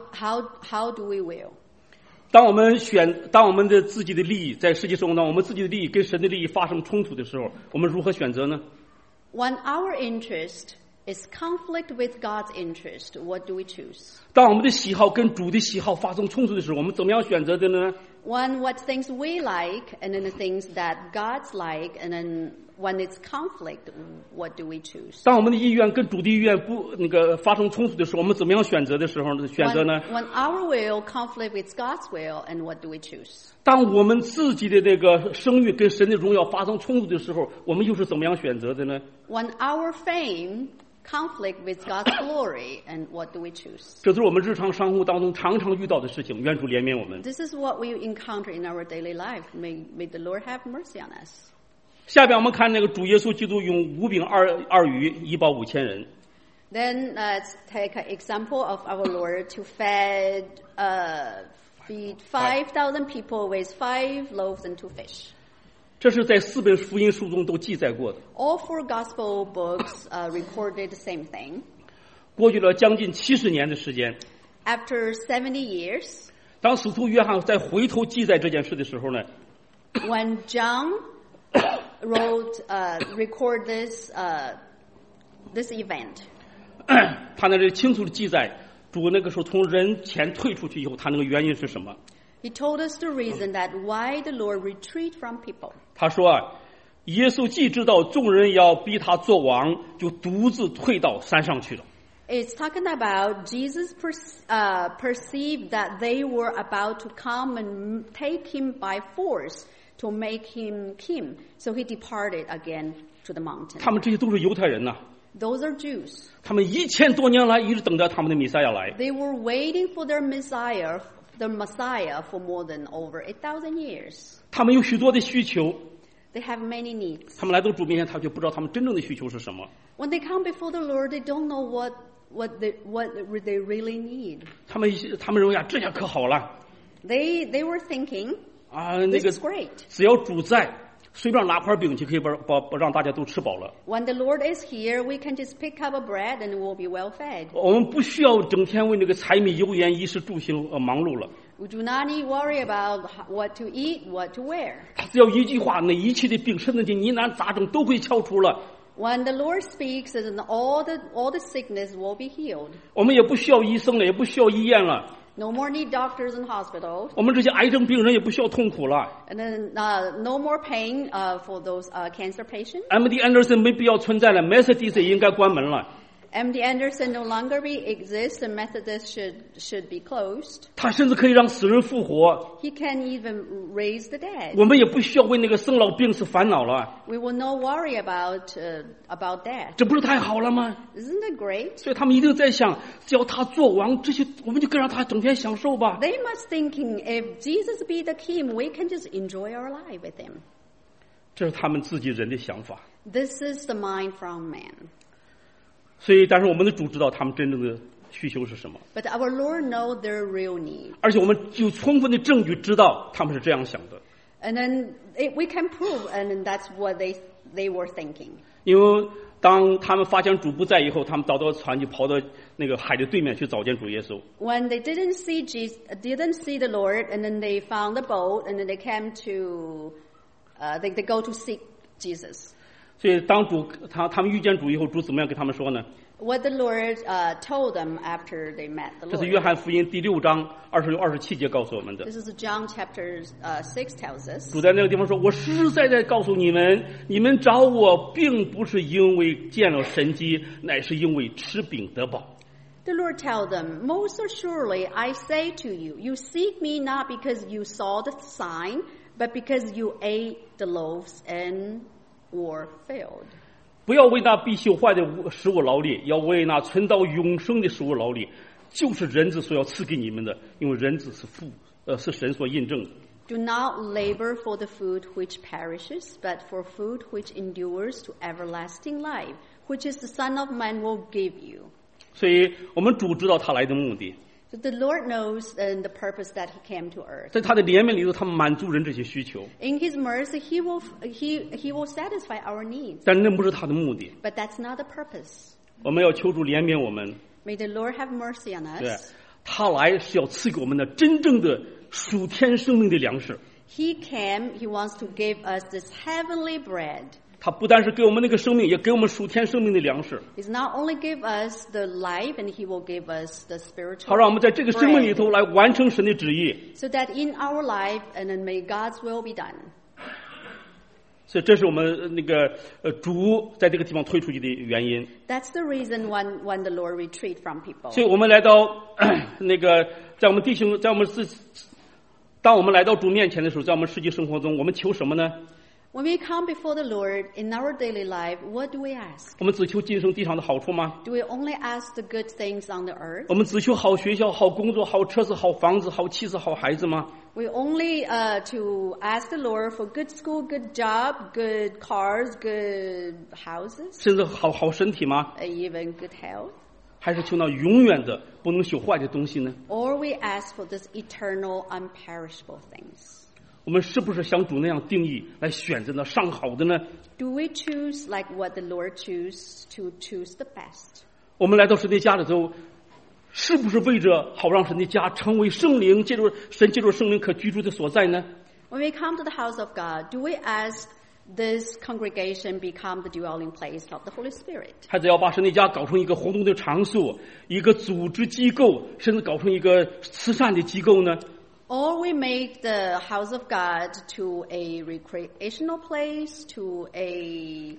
do we will? 当我们的自己的利益在实际生活当中，我们自己的利益跟神的利益发生冲突的时候，我们如何选择呢？ When our interest is conflict with God's interest, what do we choose? 当我们的喜好跟主的喜好发生冲突的时候，我们怎么样选择的呢？ When what things we like and then the things that God's like, and then when it's conflict, what do we choose? 当我们的意愿跟主的意愿发生冲突的时候，我们怎么样选择的时候呢？选择呢？ When our will conflict with God's will, and what do we choose? 当我们自己的这个声誉跟神的荣耀发生冲突的时候，我们又是怎么样选择的呢？ When our fame conflict with God's glory, and what do we choose? 这都是我们日常生活当中常常遇到的事情。愿主怜悯我们。 This is what we encounter in our daily life. May the Lord have mercy on us. 下边我们看那个主耶稣基督用5饼2鱼以饱5000人。 Then let's take an example of our Lord to feed 5,000 people with 5 loaves and 2 fish. 这是在4本福音书中都记载过的。 All 4 gospel books recorded the same thing. 过去了将近70年的时间， After 70 years, 当使徒约翰在回头记载这件事的时候呢， when John record this event, 他那里清楚的记载主那个时候从人前退出去以后，他那个原因是什么？ he told us the reason that why the Lord retreat from people. 他说啊， 耶稣既知道众人要逼他做王，就独自退到山上去了。 It's talking about Jesus perceived that they were about to come and take him by force to make him king. So he departed again to the mountain. 他们这些都是犹太人呐、 Those are Jews. 他们1000多年来一直等着他们的弥赛亚来。 They were waiting for their Messiah for more than over 8,000 years. 他们有许多的需求， They have many needs. 他们来到主面前，他却不知道他们真正的需求是什么。 When they come before the Lord, they don't know what they really need. 他们认为啊，这下可好了 They were thinking, 啊，那 this 个 is great. 只要主在，随便拿块饼就可以把让大家都吃饱了。 When the Lord is here, we can just pick up a bread and we'll be well fed. 我们不需要整天为那个柴米油盐衣食住行忙碌了。 We do not need worry about what to eat, what to wear. 他只要一句话，那一切的病、身体的疑难杂症都会消除了。 When the Lord speaks, then all the sickness will be healed. 我们也不需要医生了，也不需要医院了。 No more need doctors and hospitals. 我们这些癌症病人也不需要痛苦了。 And then no more pain for those cancer patients. MD Anderson 没必要存在了 ，Methodist 也应该关门了。 MD Anderson no longer exists, and Methodist should be closed. 他甚至可以让死人复活。 He can even raise the dead. 我们也不需要为那个生老病死烦恼了。 We will not worry about that. 这不是太好了吗？ Isn't that great? 所以他们一定在想，只要他做王，这些我们就跟让他整天享受吧。 They must thinking, if Jesus be the king, we can just enjoy our life with him. 这是他们自己人的想法。 This is the mind from man. 所以，但是我们的主知道他们真正的需求是什么， But our Lord knows their real need. 而且我们有充分的证据知道他们是这样想的。 And then we can prove, and then that's what they were thinking. 因为当他们发现主不在以后，他们倒到船就跑到那个海的对面去找见主耶稣。 When they didn't see the Lord, and then they found the boat, and then they came to, they go to seek Jesus. 所以当主他们遇见主以后，主怎么样跟他们说呢？ What the Lord told them after they met the 这是约 Lord. 翰福音第6章26、27节告诉我们的。 This is John chapter 6 tells us. 主在那个地方说：“我实实在在告诉你们，你们找我，并不是因为见了神迹，乃是因为吃饼得饱。” The Lord told them, "Most assuredly, I say to you, you seek me not because you saw the sign, but because you ate the loaves and were filled." 不要为那必朽坏的食物劳力，要为那存到永生的食物劳力，就是人子所要赐给你们的，因为人子是神所印证的。 Do not labor for the food which perishes, but for food which endures to everlasting life, which is the Son of Man will give you. 所以我们主知道他来的目的， So the Lord knows and the purpose that He came to earth. 在他的怜悯里头，他满足人这些需求， In His mercy, He will satisfy our needs. 但那不是他的目的。 But that's not the purpose. 我们要求主怜悯我们， May the Lord have mercy on 对 us. 他来是要赐给我们的真正的属天生命的粮食。 He came, He wants to give us this heavenly bread. 他不但是给我们那个生命，也给我们属天生命的粮食， He's not only give us the life, and He will give us the 好让我 spiritual 们在这个生命里 bread, 头来完成神的旨意。 so that in our life, and then may God's will be done. 所以这是我们那个主在这个地方推出去的原因。 That's the reason when the Lord retreat from people. 所以我们来到那个在我们弟兄在我们当我们来到主面前的时候，在我们实际生活中，我们求什么呢？ When we come before the Lord in our daily life, what do we ask? 我们只求今生地上的好处吗？ Do we only ask the good things on the earth? 我们只求好学校、好工作、好车子、好房子、好妻子、好孩子吗？ We only to ask the Lord for good school, good job, good cars, good houses, 甚至好身体吗？ even good health? 还是求那永远的不能朽坏的东西呢？ Or we ask for this eternal, unperishable things? 我们是不是像主那样定义来选择那上好的呢？ Do we choose like what the Lord choose to choose the best? 我们来到神的家里头，是不是为着好让神的家成为圣灵，借助圣灵可居住的所在呢？ When we come to the house of God, do we ask this congregation become the dwelling place of the Holy Spirit? 还是要把神的家搞成一个活动的场所，一个组织机构，甚至搞成一个慈善的机构呢？ Or we make the house of God to a recreational place, to a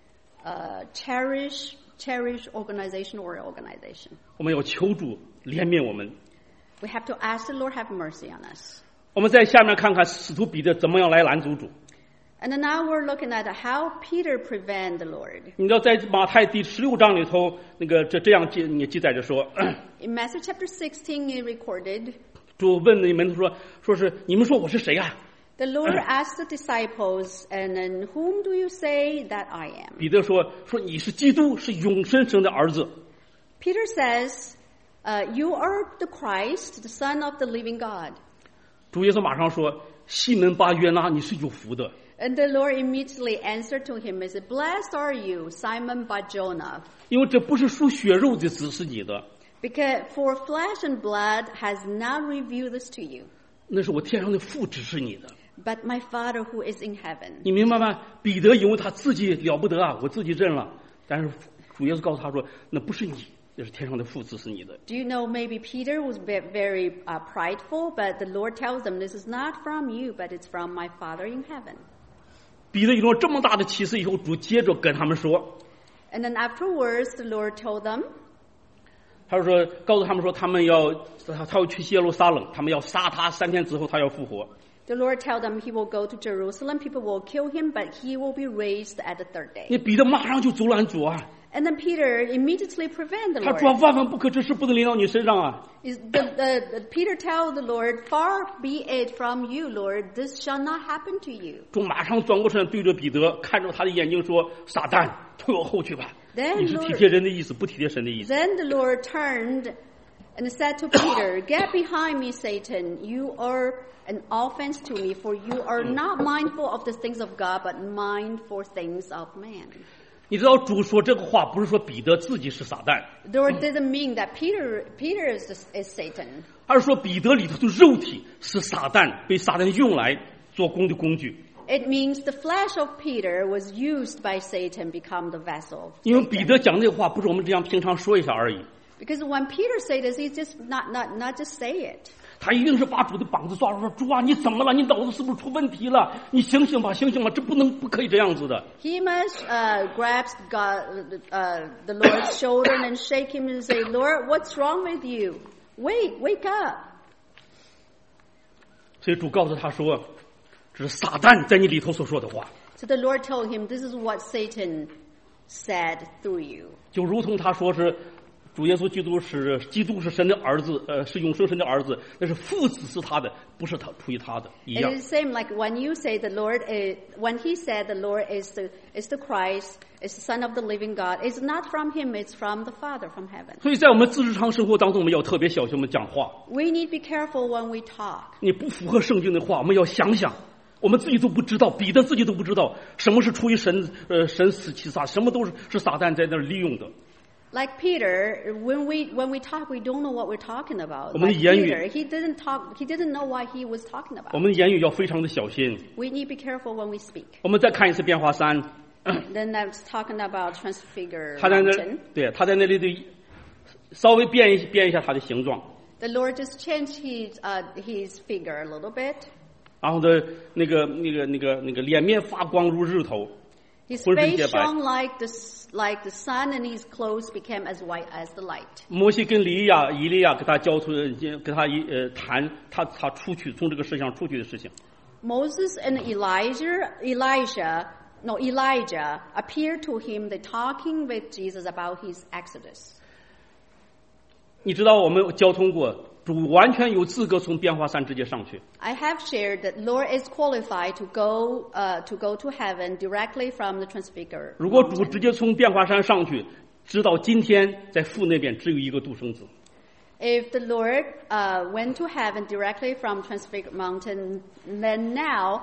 cherished organization or organization. 我们要求主怜悯我们。 We have to ask the Lord have mercy on us. 我们在下面看看使徒彼得怎么样来拦阻主。 And then now we're looking at how Peter prevent the Lord. 你知道在马太第16章里头，这样记载着说， In Matthew chapter 16, it recorded. 主问你们说是你们说我是谁啊？ The Lord asked the disciples, and then whom do you say that I am? 彼得说你是基督，是永生神的儿子。 Peter says, you are the Christ, the Son of the living God. 主耶稣马上说，西门巴约拿，你是有福的。 And the Lord immediately answered to him and said, Blessed are you, Simon Bar-Jonah. 因为这不是属血肉的指示你的， Because for flesh and blood has not revealed this to you, 那是我天上的父指示你的。 but my Father who is in heaven. 你明白吗？彼得因为他自己了不得啊，我自己认了，但是主耶稣告诉他说，那不是你，那是天上的父指示你的。 Do you know maybe Peter was very prideful, but the Lord tells him, this is not from you, but it's from my Father in heaven. 彼得有了这么大的启示以后，主接着跟他们说， And then afterwards, the Lord told them, 他说告诉他们说，他要去耶路撒冷，他们要杀他，3天之后他要复活。 the Lord told them he will go to Jerusalem, people will kill him, but he will be raised at the third day. 那彼得马上就阻拦主啊， And then Peter immediately prevent the 他说 Lord. 万万不可，这事不能临到你身上啊。 Peter told the Lord, Far be it from you, Lord, this shall not happen to you. 主马上转过身对着彼得，看着他的眼睛说：“撒旦，退我后去吧！ Then 你是体贴人的意思，不体贴神的意思。” Then the Lord turned and said to Peter, Get behind me, Satan. You are an offense to me, for you are not mindful of the things of God, but mindful things of man. 你知道主说这个话，不是说彼得自己是撒旦， The Lord didn't mean that Peter is Satan. 而是说彼得里头的肉体是撒旦，被撒旦用来做工的工具。 It means the flesh of Peter was used by Satan, become the vessel of 因为彼 Satan. 得讲这话不是我们这样平常说一下而已， Because when Peter said this, he just not just say it. 他一定是把主的膀子抓住，说：“主啊，你怎么了？你脑子是不是出问题了？你醒醒吧，醒醒吧！这不可以这样子的。” He must grasp the Lord's shoulder and shake him and say, Lord, what's wrong with you? Wake up. 所以主告诉他说：“这是撒旦在你里头所说的话。” So the Lord told him, this is what Satan said through you. 就如同他说是主耶稣基督是神的儿子，是永生神的儿子，那是父子是他的，不是他出于他的一 It 样。 is the same like when you say the Lord is, when he said the Lord is the Christ, is the Son of the living God. It's not from him, it's from the Father from heaven. 所以在我们日常生活当中，我们要特别小心我们讲话。 We need to be careful when we talk. 你不符合圣经的话，我们要想想，我们自己都不知道，彼得自己都不知道什么是出于神死其撒，什么都是撒旦在那儿利用的。 Like Peter, when we talk, we don't know what we're talking about. 我们的 Like 言语 Peter, he didn't know what he was talking 我 about. 们的言语要非常的小心。 We need to be careful when we speak. 我们再看一次变化3， Then that's talking about Transfigure 他在那 Mountain. 对他在那里的稍微变一下他的形状， The Lord just changed his figure a little bit. 然后的那个脸面发光如日头。 His 浑身 face 洁白。 shone like the sun, and his clothes became as white as the light. 摩西跟以利亚给他交出，给他谈他出去从这个世上出去的事情。 Moses and Elijah appeared to him. They talking with Jesus about his exodus. 你知道我们交通过，主完全有资格从变化山直接上去。 I have shared that Lord is qualified to go to heaven directly from the Transfigure 如果主 Mountain. 直接从变化山上去，直到今天在父那边只有一个独生子。 If the Lord went to heaven directly from Transfigure Mountain, then now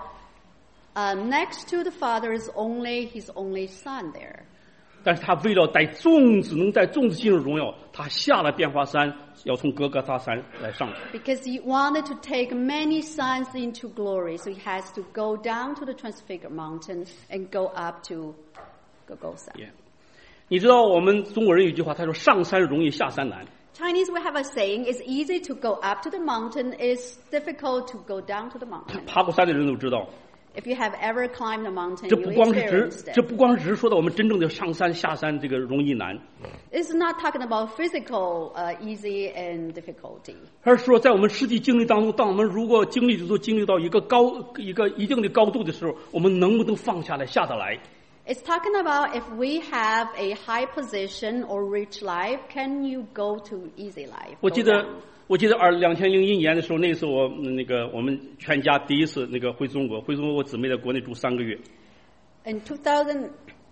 next to the Father is only his only Son there. 但是他为了带众子能带众子进入荣耀，他下了变化山，要从哥哥他山来上去。 Because he wanted to take many sons into glory, so he has to go down to the Transfigure Mountain and go up to Golgotha. 你知道我们中国人有句话，他说上山容易下山难。 Chinese, we have a saying, it's easy to go up to the mountain, it's difficult to go down to the mountain. 爬过山的人都知道， If you have ever climbed a mountain, 这 you 不光是 experienced 这 it. 不光是只说到我们真正的上山下山这个容易难， It's not talking about physical easy and difficulty. 而是说在我们实际经历当中，当我们如果经历到一个一定的高度的时候，我们能不能放下来下得来？ It's talking about if we have a high position or rich life, can you go to easy life? 我 Go 记得 down. 2001年的时候，那次我我们全家第一次回中国，我姊妹在国内住3个月。 In 2001,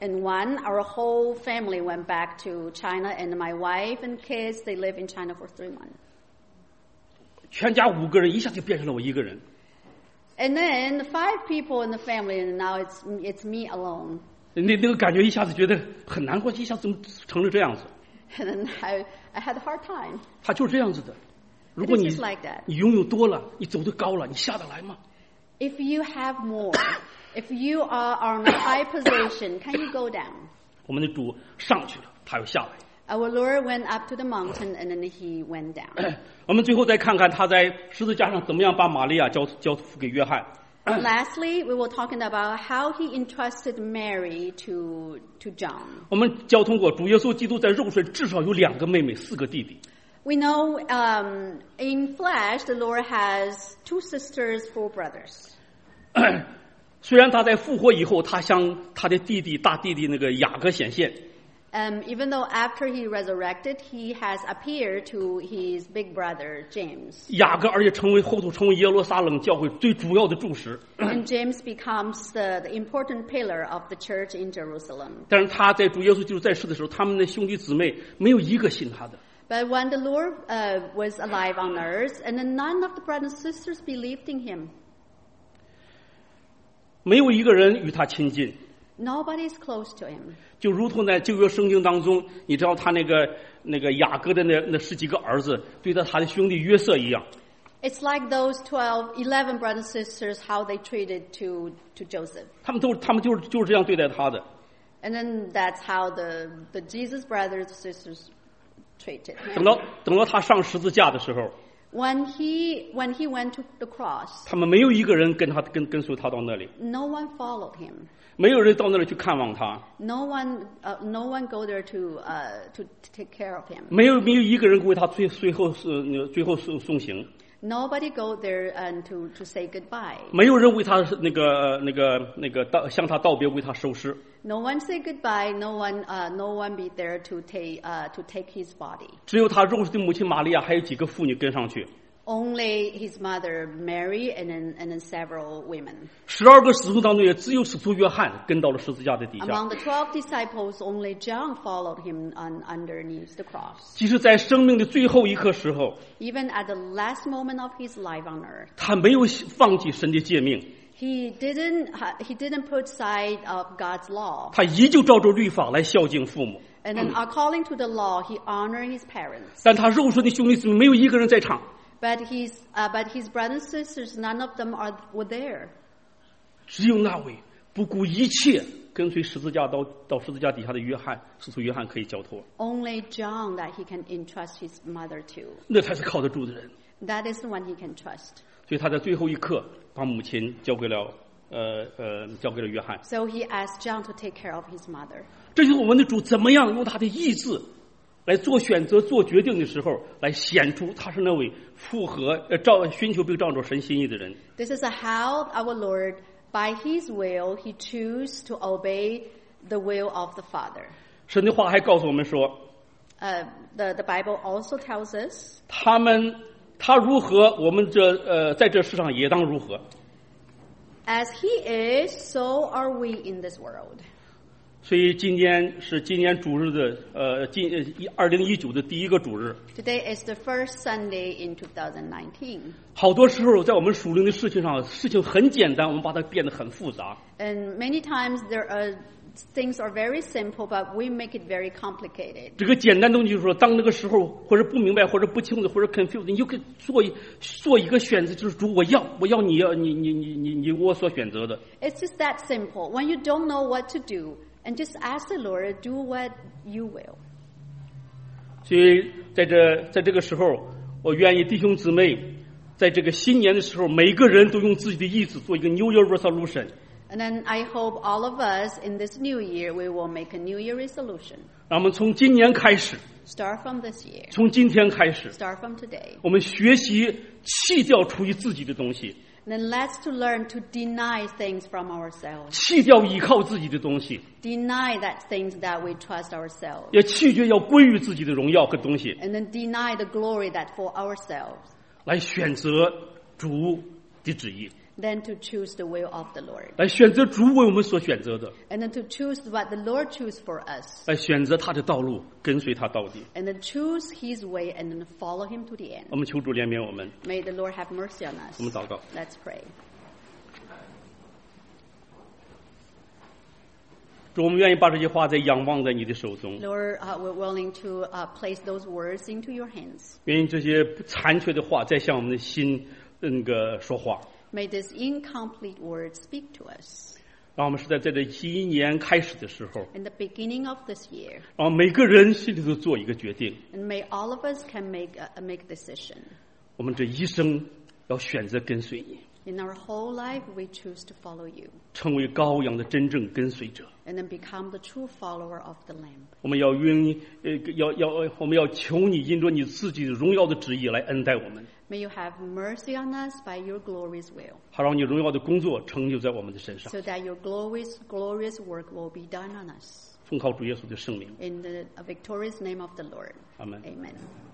our whole family went back to China, and my wife and kids, they live in China for 3 months. 全家5个人一下就变成了我一个人。 And then 5 people in the family, and now it's me alone. 那个感觉一下子觉得很难过，一下怎么成了这样子？ And then I had a hard time. 他就是这样子的。如果 It 你 is just like that. 你拥有多了，你走得高了，你下得来吗？ If you have more, if you are on a high position, can you go down? 我们的主上去了，他又下来。 Our Lord went up to the mountain, and then he went down. 我们最后再看看他在十字架上怎么样把玛利亚交付给约翰。 Lastly, we were talking about how he entrusted Mary to John. 我们交通过主耶稣基督在肉身至少有2个妹妹，4个弟弟。 We know in flesh, the Lord has 2 sisters, 4 brothers. 虽然他在复活以后，他向他的大弟弟雅各显现。 Even though after he resurrected, he has appeared to his big brother James. 雅各而且后头成为耶路撒冷教会最主要的柱石。 And James becomes the important pillar of the church in Jerusalem. 但是他在主耶稣基督在世的时候，他们的兄弟姊妹没有一个信他的。 But when the Lord was alive on earth, and then none of the brothers and sisters believed in him. 没有一个人与他亲近。 Nobody is close to him. 就如同在旧约圣经当中，你知道他那个雅各的那10几个儿子对待他的兄弟约瑟一样。 It's like those 11 brothers and sisters, how they treated to Joseph. 他们就是这样对待他的。 And then that's how the Jesus brothers and sisters treated 等 him. 到他上十字架的时候， When he went to the cross, 他们没有一个人跟随他到那里， no one followed him. 没有人到那里去看望他， No one go there to take care of him. 没有一个人为他最后送行， Nobody go there and to say goodbye. 没有人为他向他道别，为他收尸。 No one say goodbye. No one be there to take his body. 只有他肉身的母亲玛利亚，还有几个妇女跟上去。 Only his mother Mary and then several women. 12个使徒当中，也只有使徒约翰跟到了十字架的底下。 Among the 12 disciples, only John followed him underneath the cross. 即使在生命的最后一刻时候， Even at the last moment of his life on earth, 他没有放弃神的诫命， he didn't put aside of God's law. 他依旧照着律法来孝敬父母。 And then according to the law, he honored his parents. 但他肉身的兄弟姊妹没有一个人在场。 But his brothers and sisters, none of them were there. 只有那位不顾一切跟随十字架到十字架底下的使徒约翰可以交托。 Only John that he can entrust his mother to. 那才是靠得住的人。 That is the one he can trust. 所以他在最后一刻把母亲交给了约翰。 So he asked John to take care of his mother. 这就是我们的主怎么样用他的意志来做选择、做决定的时候，来显出他是那位寻求并照着神心意的人。 This is how our Lord, by his will, he chose to obey the will of the Father. 神的话还告诉我们说， The Bible also tells us, 他如何，我们在这世上也当如何。 as he is, so are we in this world. 所以今年是今年主日的2019的第一个主日。 Today is the first Sunday in 2019. 好多时候在我们属灵的事情上，事情很简单，我们把它变得很复杂。 And many times things are very simple, but we make it very complicated. 这个简单东西就是说，当那个时候或者不明白，或者不清楚，或者 confused， 你就可以做一个选择，就是主，我要你我所选择的。 It's just that simple. When you don't know what to do, and just ask the Lord, do what you will. 所以在这个时候，我愿意弟兄姊妹在这个新年的时候，每个人都用自己的意志做一个 New Year resolution。 And then I hope all of us in this new year, we will make a New Year resolution. 让我们从今年开始， Start from this year. 从今天开始， Start from today. 我们学习弃掉出于自己的东西， And then let's to learn to deny things from ourselves. 弃掉依靠自己的东西， Deny that things that we trust ourselves. 也弃绝要归于自己的荣耀和东西， And then deny the glory that for ourselves. 来选择主的旨意， Then to choose the will of the Lord. 来选择主为我们所选择的， And then to choose what the Lord choose for us. 来选择他的道路，跟随他到底。 And then choose His way and then follow Him to the end. 我们求主怜悯我们， May the Lord have mercy on us. 我们祷告。 Let's pray. 主，我们愿意把这些话再仰望在你的手中， Lord, we're willing to place those words into your hands. 愿意这些残缺的话再向我们的心说话， May these incomplete words speak to us. 让我们是在这新一年开始的时候， In the beginning of this year, 让每个人心里都做一个决定， and may all of us can make a decision. 我们这一生要选择跟随你， In our whole life, we choose to follow you, 成为羔羊的真正跟随者。 and then become the true follower of the Lamb. 我们要我们要求你因着你自己的荣耀的旨意来恩待我们， May you have mercy on us by your glorious will, 好让你荣耀的工作成就在我们的身上。 so that your glorious work will be done on us. 奉靠主耶稣的圣名， In the victorious name of the Lord. 阿门。 Amen.